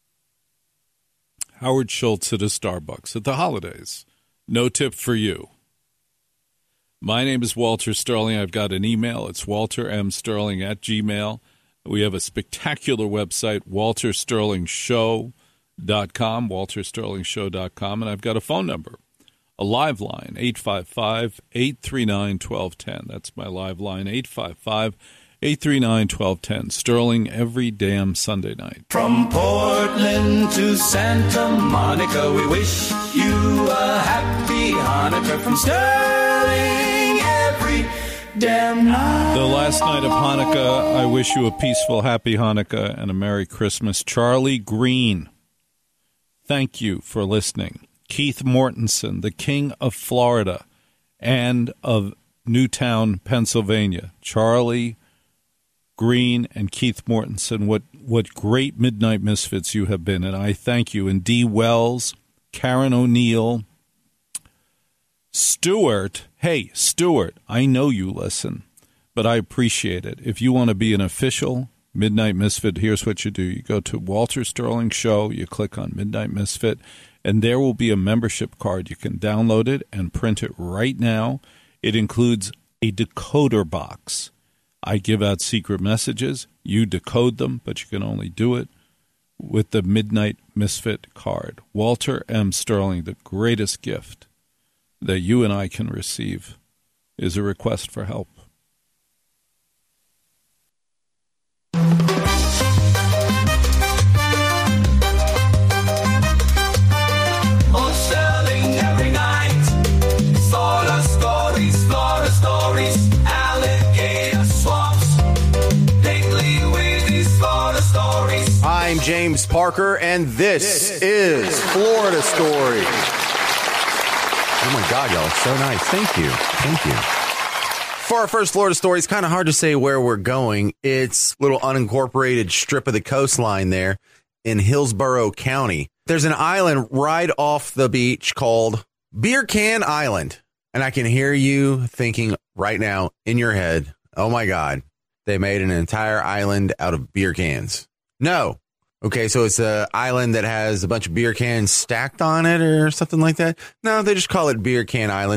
Howard Schultz at a Starbucks at the holidays. No tip for you. My name is Walter Sterling. I've got an email. It's walter m sterling at gmail. We have a spectacular website, walter sterling show dot com, walter sterling show dot com, and I've got a phone number, a live line, eight five five, eight three nine, one two one zero. That's my live line, eight five five, eight three nine, one two one zero. Sterling every damn Sunday night. From Portland to Santa Monica, we wish you a happy Hanukkah. From Sterling every damn night. The last night of Hanukkah, I wish you a peaceful, happy Hanukkah and a Merry Christmas. Charlie Green, thank you for listening. Keith Mortensen, the king of Florida and of Newtown, Pennsylvania. Charlie Green and Keith Mortensen, what, what great Midnight Misfits you have been, and I thank you. And Dee Wells, Karen O'Neill, Stuart. Hey, Stuart, I know you listen, but I appreciate it. If you want to be an official Midnight Misfit, here's what you do. You go to Walter Sterling Show, you click on Midnight Misfit, and there will be a membership card. You can download it and print it right now. It includes a decoder box. I give out secret messages. You decode them, but you can only do it with the Midnight Misfit card. Walter M. Sterling, the greatest gift that you and I can receive is a request for help. On Sterling every night, Florida stories, Florida stories, alligator swamps, Piggly Wiggly's Florida stories. I'm James Parker, and this, this is Florida Story. Oh, my God, y'all. So nice. Thank you. Thank you. For our first Florida story, it's kind of hard to say where we're going. It's a little unincorporated strip of the coastline there in Hillsborough County. There's an island right off the beach called Beer Can Island. And I can hear you thinking right now in your head, oh, my God, they made an entire island out of beer cans. No. Okay, so it's an island that has a bunch of beer cans stacked on it or something like that? No, they just call it Beer Can Island.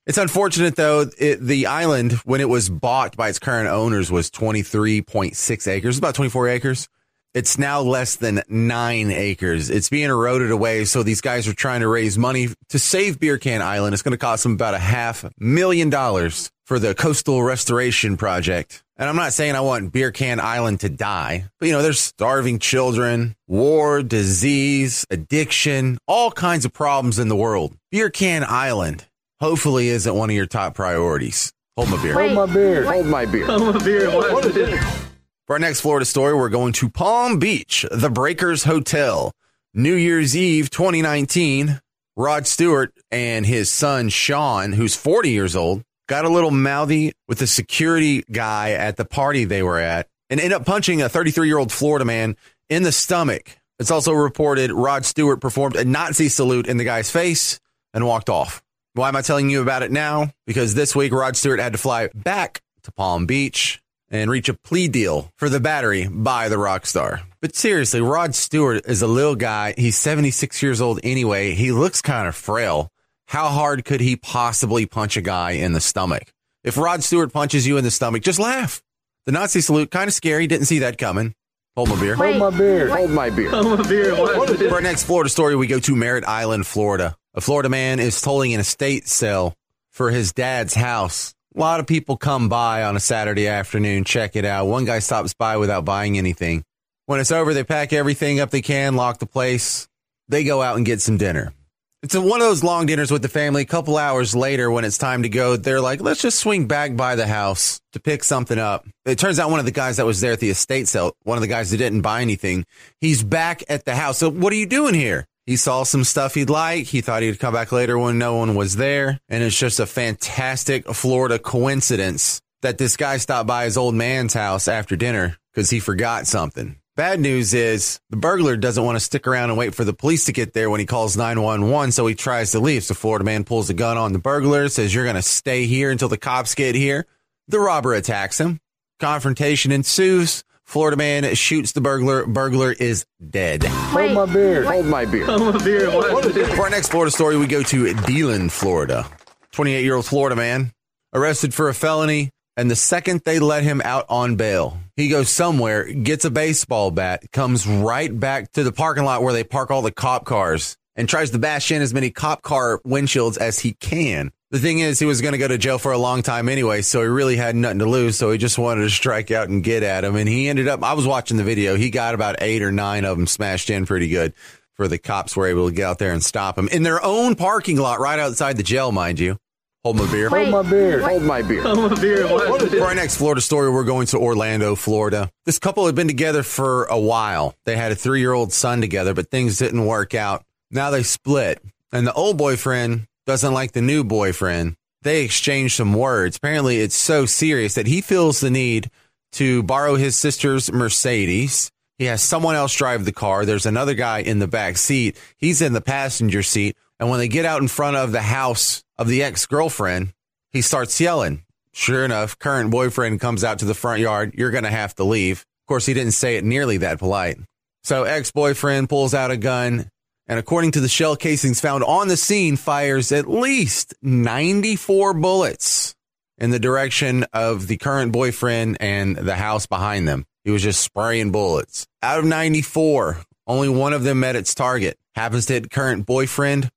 It's unfortunate, though. It, the island, when it was bought by its current owners, was twenty-three point six acres, about twenty-four acres. It's now less than nine acres. It's being eroded away. So these guys are trying to raise money to save Beer Can Island. It's going to cost them about a half million dollars for the coastal restoration project. And I'm not saying I want Beer Can Island to die, but, you know, there's starving children, war, disease, addiction, all kinds of problems in the world. Beer Can Island hopefully isn't one of your top priorities. Hold my beer. Wait, Hold my beer. what? Hold my beer. Hold my beer. What, what is it? For our next Florida story, we're going to Palm Beach, the Breakers Hotel. New Year's Eve twenty nineteen, Rod Stewart and his son, Sean, who's forty years old, got a little mouthy with the security guy at the party they were at and ended up punching a thirty-three-year-old Florida man in the stomach. It's also reported Rod Stewart performed a Nazi salute in the guy's face and walked off. Why am I telling you about it now? Because this week, Rod Stewart had to fly back to Palm Beach and reach a plea deal for the battery by the rock star. But seriously, Rod Stewart is a little guy. He's seventy-six years old anyway. He looks kind of frail. How hard could he possibly punch a guy in the stomach? If Rod Stewart punches you in the stomach, just laugh. The Nazi salute, kind of scary. Didn't see that coming. Hold my beer. Wait, Hold my beer. what? Hold my beer. Hold my beer. What, what is it? For our next Florida story, we go to Merritt Island, Florida. A Florida man is tolling an estate sale for his dad's house. A lot of people come by on a Saturday afternoon, check it out. One guy stops by without buying anything. When it's over, they pack everything up they can, lock the place. They go out and get some dinner. It's a, one of those long dinners with the family. A couple hours later, when it's time to go, they're like, let's just swing back by the house to pick something up. It turns out one of the guys that was there at the estate sale, one of the guys that didn't buy anything, he's back at the house. So what are you doing here? He saw some stuff he'd like. He thought he'd come back later when no one was there. And it's just a fantastic Florida coincidence that this guy stopped by his old man's house after dinner because he forgot something. Bad news is the burglar doesn't want to stick around and wait for the police to get there when he calls nine one one, so he tries to leave. So Florida man pulls a gun on the burglar, says, you're going to stay here until the cops get here. The robber attacks him. Confrontation ensues. Florida man shoots the burglar. Burglar is dead. Wait, Hold my beer. what? Hold my beer. Hold my beer. What, what is it? For our next Florida story, we go to Deland, Florida. twenty-eight-year-old Florida man arrested for a felony, and the second they let him out on bail, he goes somewhere, gets a baseball bat, comes right back to the parking lot where they park all the cop cars, and tries to bash in as many cop car windshields as he can. The thing is, he was going to go to jail for a long time anyway, so he really had nothing to lose, so he just wanted to strike out and get at him. And he ended up, I was watching the video, he got about eight or nine of them smashed in pretty good before the cops were able to get out there and stop him. In their own parking lot right outside the jail, mind you. Hold my beer. Wait, Hold my beer. what? Hold my beer. Hold my beer. What, what is it? For our next Florida story, we're going to Orlando, Florida. This couple had been together for a while. They had a three-year-old son together, but things didn't work out. Now they split, and the old boyfriend doesn't like the new boyfriend. They exchanged some words. Apparently, it's so serious that he feels the need to borrow his sister's Mercedes. He has someone else drive the car. There's another guy in the back seat. He's in the passenger seat. And when they get out in front of the house of the ex-girlfriend, he starts yelling. Sure enough, current boyfriend comes out to the front yard. You're going to have to leave. Of course, he didn't say it nearly that polite. So ex-boyfriend pulls out a gun, and according to the shell casings found on the scene, fires at least ninety-four bullets in the direction of the current boyfriend and the house behind them. He was just spraying bullets. Out of ninety-four, only one of them met its target. Happens to hit current boyfriend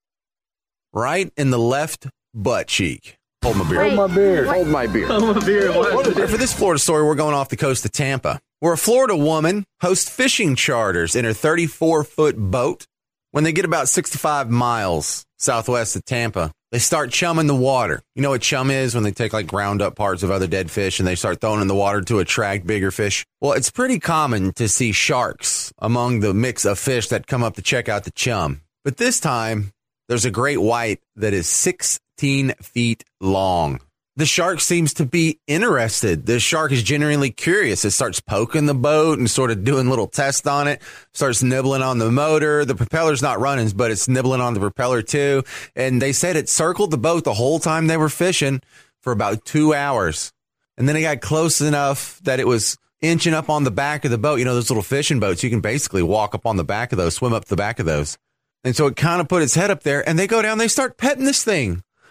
right in the left butt cheek. Hold my beer. Wait, Hold my beer. what? Hold my beer. Hold my beer. What, what is it? For this Florida story, we're going off the coast of Tampa, where a Florida woman hosts fishing charters in her thirty-four foot boat. When they get about sixty-five miles southwest of Tampa, they start chumming the water. You know what chum is? When they take like ground up parts of other dead fish and they start throwing in the water to attract bigger fish. Well, it's pretty common to see sharks among the mix of fish that come up to check out the chum. But this time, there's a great white that is sixteen feet long. The shark seems to be interested. The shark is genuinely curious. It starts poking the boat and sort of doing little tests on it, starts nibbling on the motor. The propeller's not running, but it's nibbling on the propeller too. And they said it circled the boat the whole time they were fishing for about two hours. And then it got close enough that it was inching up on the back of the boat. You know, those little fishing boats, you can basically walk up on the back of those, swim up the back of those. And so it kind of put its head up there, and they go down, they start petting this thing.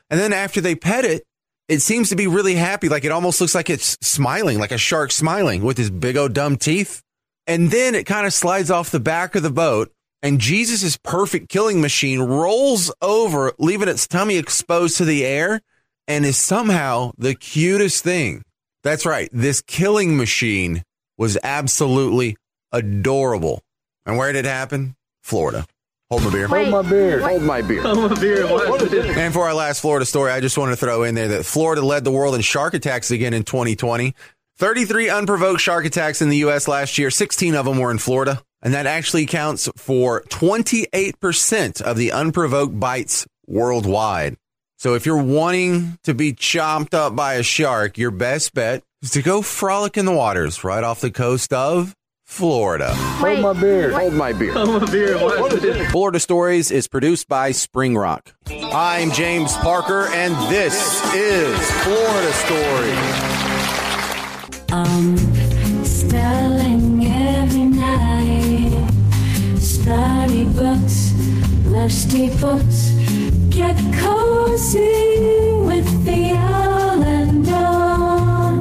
And then after they pet it, it seems to be really happy. Like it almost looks like it's smiling, like a shark smiling with his big old dumb teeth. And then it kind of slides off the back of the boat, and Jesus' perfect killing machine rolls over, leaving its tummy exposed to the air, and is somehow the cutest thing. That's right. This killing machine was absolutely adorable. And where did it happen? Florida. Hold my beer. Hold my beer. Hold my beer. Hold my beer. What is it? And for our last Florida story, I just want to throw in there that Florida led the world in shark attacks again in twenty twenty. thirty-three unprovoked shark attacks in the U S last year. sixteen of them were in Florida. And that actually accounts for twenty-eight percent of the unprovoked bites worldwide. So if you're wanting to be chomped up by a shark, your best bet is to go frolic in the waters right off the coast of Florida. Hold my beer. Hold my beer. Hold my beer. What is it? Florida Stories is produced by Spring Rock. I'm James Parker, and this is Florida Stories. I'm styling every night. Study books, lusty books. Get cozy with the owl and dawn.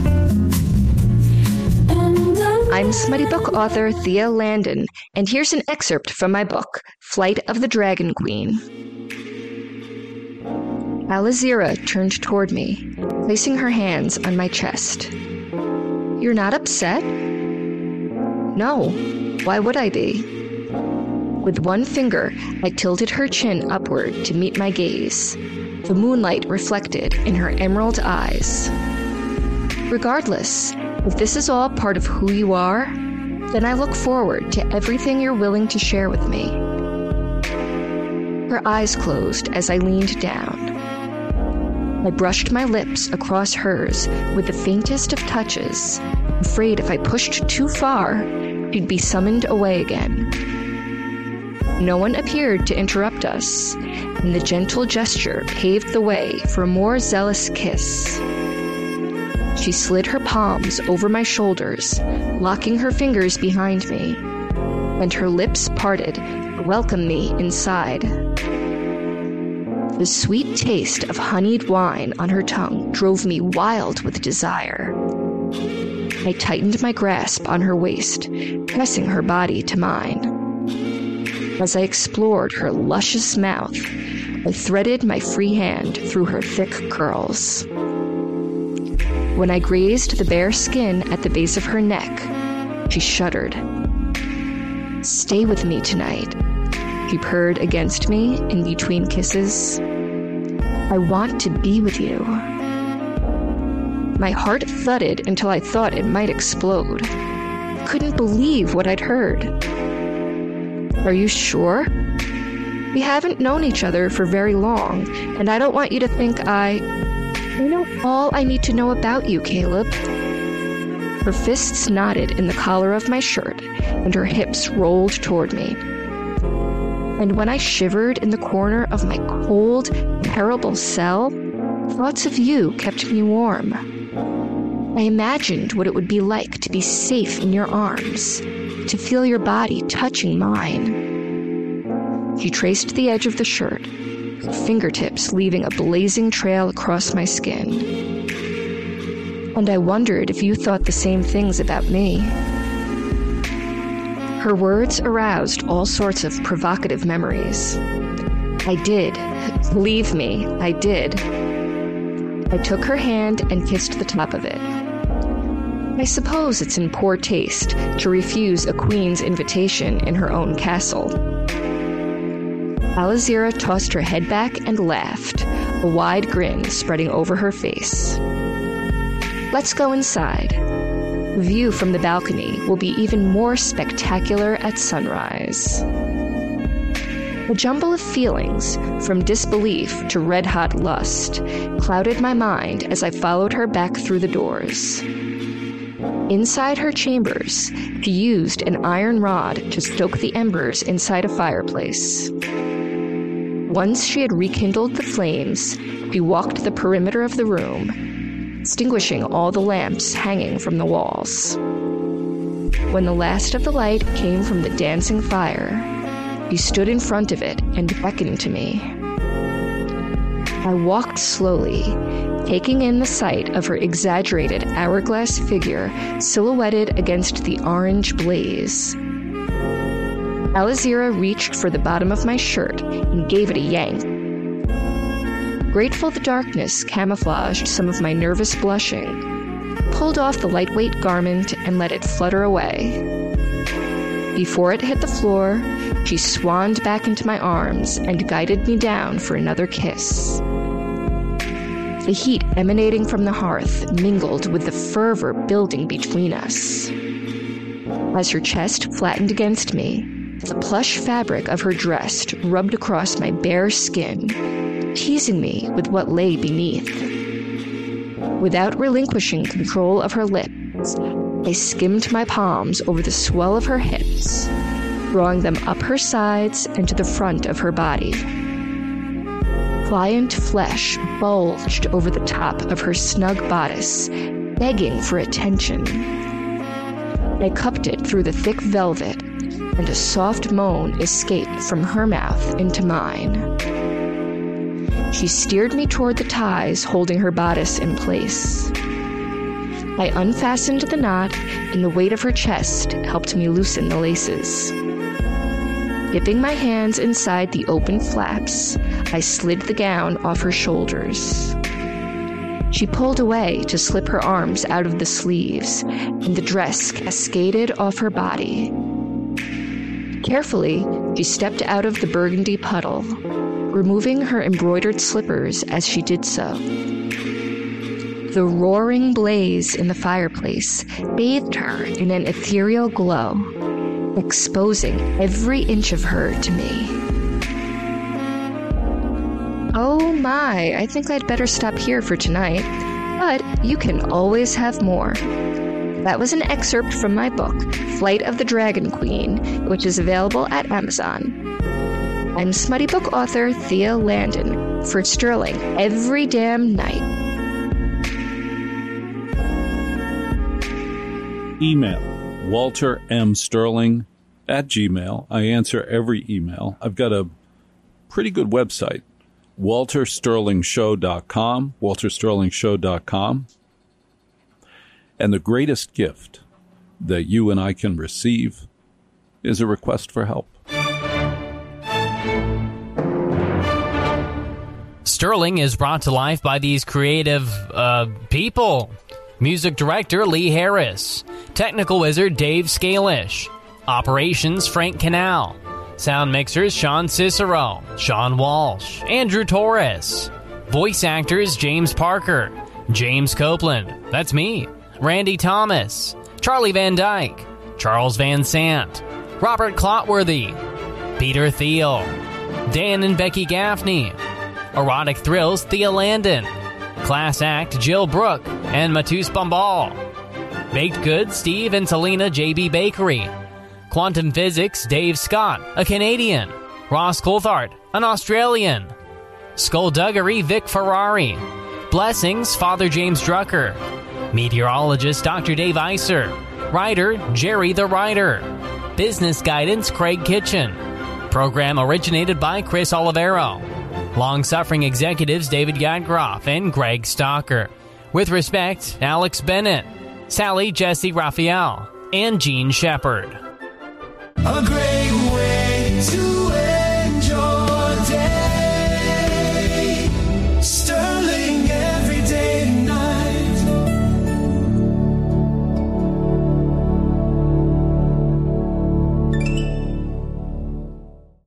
I'm Smutty Book author Thea Landon, and here's an excerpt from my book, Flight of the Dragon Queen. Alazira turned toward me, placing her hands on my chest. You're not upset? No, why would I be? With one finger, I tilted her chin upward to meet my gaze, the moonlight reflected in her emerald eyes. Regardless, if this is all part of who you are, then I look forward to everything you're willing to share with me. Her eyes closed as I leaned down. I brushed my lips across hers with the faintest of touches, afraid if I pushed too far, she'd be summoned away again. No one appeared to interrupt us, and the gentle gesture paved the way for a more zealous kiss. She slid her palms over my shoulders, locking her fingers behind me, and her lips parted to welcome me inside. The sweet taste of honeyed wine on her tongue drove me wild with desire. I tightened my grasp on her waist, pressing her body to mine. As I explored her luscious mouth, I threaded my free hand through her thick curls. When I grazed the bare skin at the base of her neck, she shuddered. Stay with me tonight, she purred against me in between kisses. I want to be with you. My heart thudded until I thought it might explode. I couldn't believe what I'd heard. Are you sure? We haven't known each other for very long, and I don't want you to think I... I know all I need to know about you, Caleb. Her fists knotted in the collar of my shirt, and her hips rolled toward me. And when I shivered in the corner of my cold, terrible cell, thoughts of you kept me warm. I imagined what it would be like to be safe in your arms, to feel your body touching mine. She traced the edge of the shirt, her fingertips leaving a blazing trail across my skin. And I wondered if you thought the same things about me. Her words aroused all sorts of provocative memories. I did. Believe me, I did. I took her hand and kissed the top of it. I suppose it's in poor taste to refuse a queen's invitation in her own castle. Alazira tossed her head back and laughed, a wide grin spreading over her face. Let's go inside. The view from the balcony will be even more spectacular at sunrise. A jumble of feelings, from disbelief to red-hot lust, clouded my mind as I followed her back through the doors. Inside her chambers, she used an iron rod to stoke the embers inside a fireplace. Once she had rekindled the flames, she walked the perimeter of the room, extinguishing all the lamps hanging from the walls. When the last of the light came from the dancing fire, she stood in front of it and beckoned to me. I walked slowly, taking in the sight of her exaggerated hourglass figure silhouetted against the orange blaze. Alizira reached for the bottom of my shirt and gave it a yank. Grateful the darkness camouflaged some of my nervous blushing, pulled off the lightweight garment and let it flutter away. Before it hit the floor, she swanned back into my arms and guided me down for another kiss. The heat emanating from the hearth mingled with the fervor building between us. As her chest flattened against me, the plush fabric of her dress rubbed across my bare skin, teasing me with what lay beneath. Without relinquishing control of her lips, I skimmed my palms over the swell of her hips, drawing them up her sides and to the front of her body. Pliant flesh bulged over the top of her snug bodice, begging for attention. I cupped it through the thick velvet, and a soft moan escaped from her mouth into mine. She steered me toward the ties holding her bodice in place. I unfastened the knot, and the weight of her chest helped me loosen the laces. Dipping my hands inside the open flaps, I slid the gown off her shoulders. She pulled away to slip her arms out of the sleeves, and the dress cascaded off her body. Carefully, she stepped out of the burgundy puddle, removing her embroidered slippers as she did so. The roaring blaze in the fireplace bathed her in an ethereal glow, exposing every inch of her to me. Oh my, I think I'd better stop here for tonight, but you can always have more. That was an excerpt from my book, Flight of the Dragon Queen, which is available at Amazon. I'm smutty book author Thea Landon for Sterling every damn night. Email Walter M. Sterling at Gmail. I answer every email. I've got a pretty good website, walter sterling show dot com, walter sterling show dot com. And the greatest gift that you and I can receive is a request for help. Sterling is brought to life by these creative uh, people. Music director Lee Harris. Technical wizard Dave Scalish. Operations Frank Canal. Sound mixers Sean Cicero, Sean Walsh, Andrew Torres. Voice actors James Parker, James Copeland, that's me, Randy Thomas, Charlie Van Dyke, Charles Van Sant, Robert Clotworthy, Peter Thiel, Dan and Becky Gaffney, Erotic Thrills Thea Landon, Class Act Jill Brooke and Matus Bombal, Baked Goods Steve and Selena J B Bakery, Quantum Physics Dave Scott, a Canadian, Ross Coulthard, an Australian, Skullduggery Vic Ferrari, Blessings Father James Drucker, Meteorologist Doctor Dave Iser, Writer Jerry the Writer, Business Guidance Craig Kitchen, Program originated by Chris Olivero, Long-suffering executives David Yadgroff and Greg Stalker. With respect, Alex Bennett, Sally Jesse Raphael, and Gene Shepard. A great way to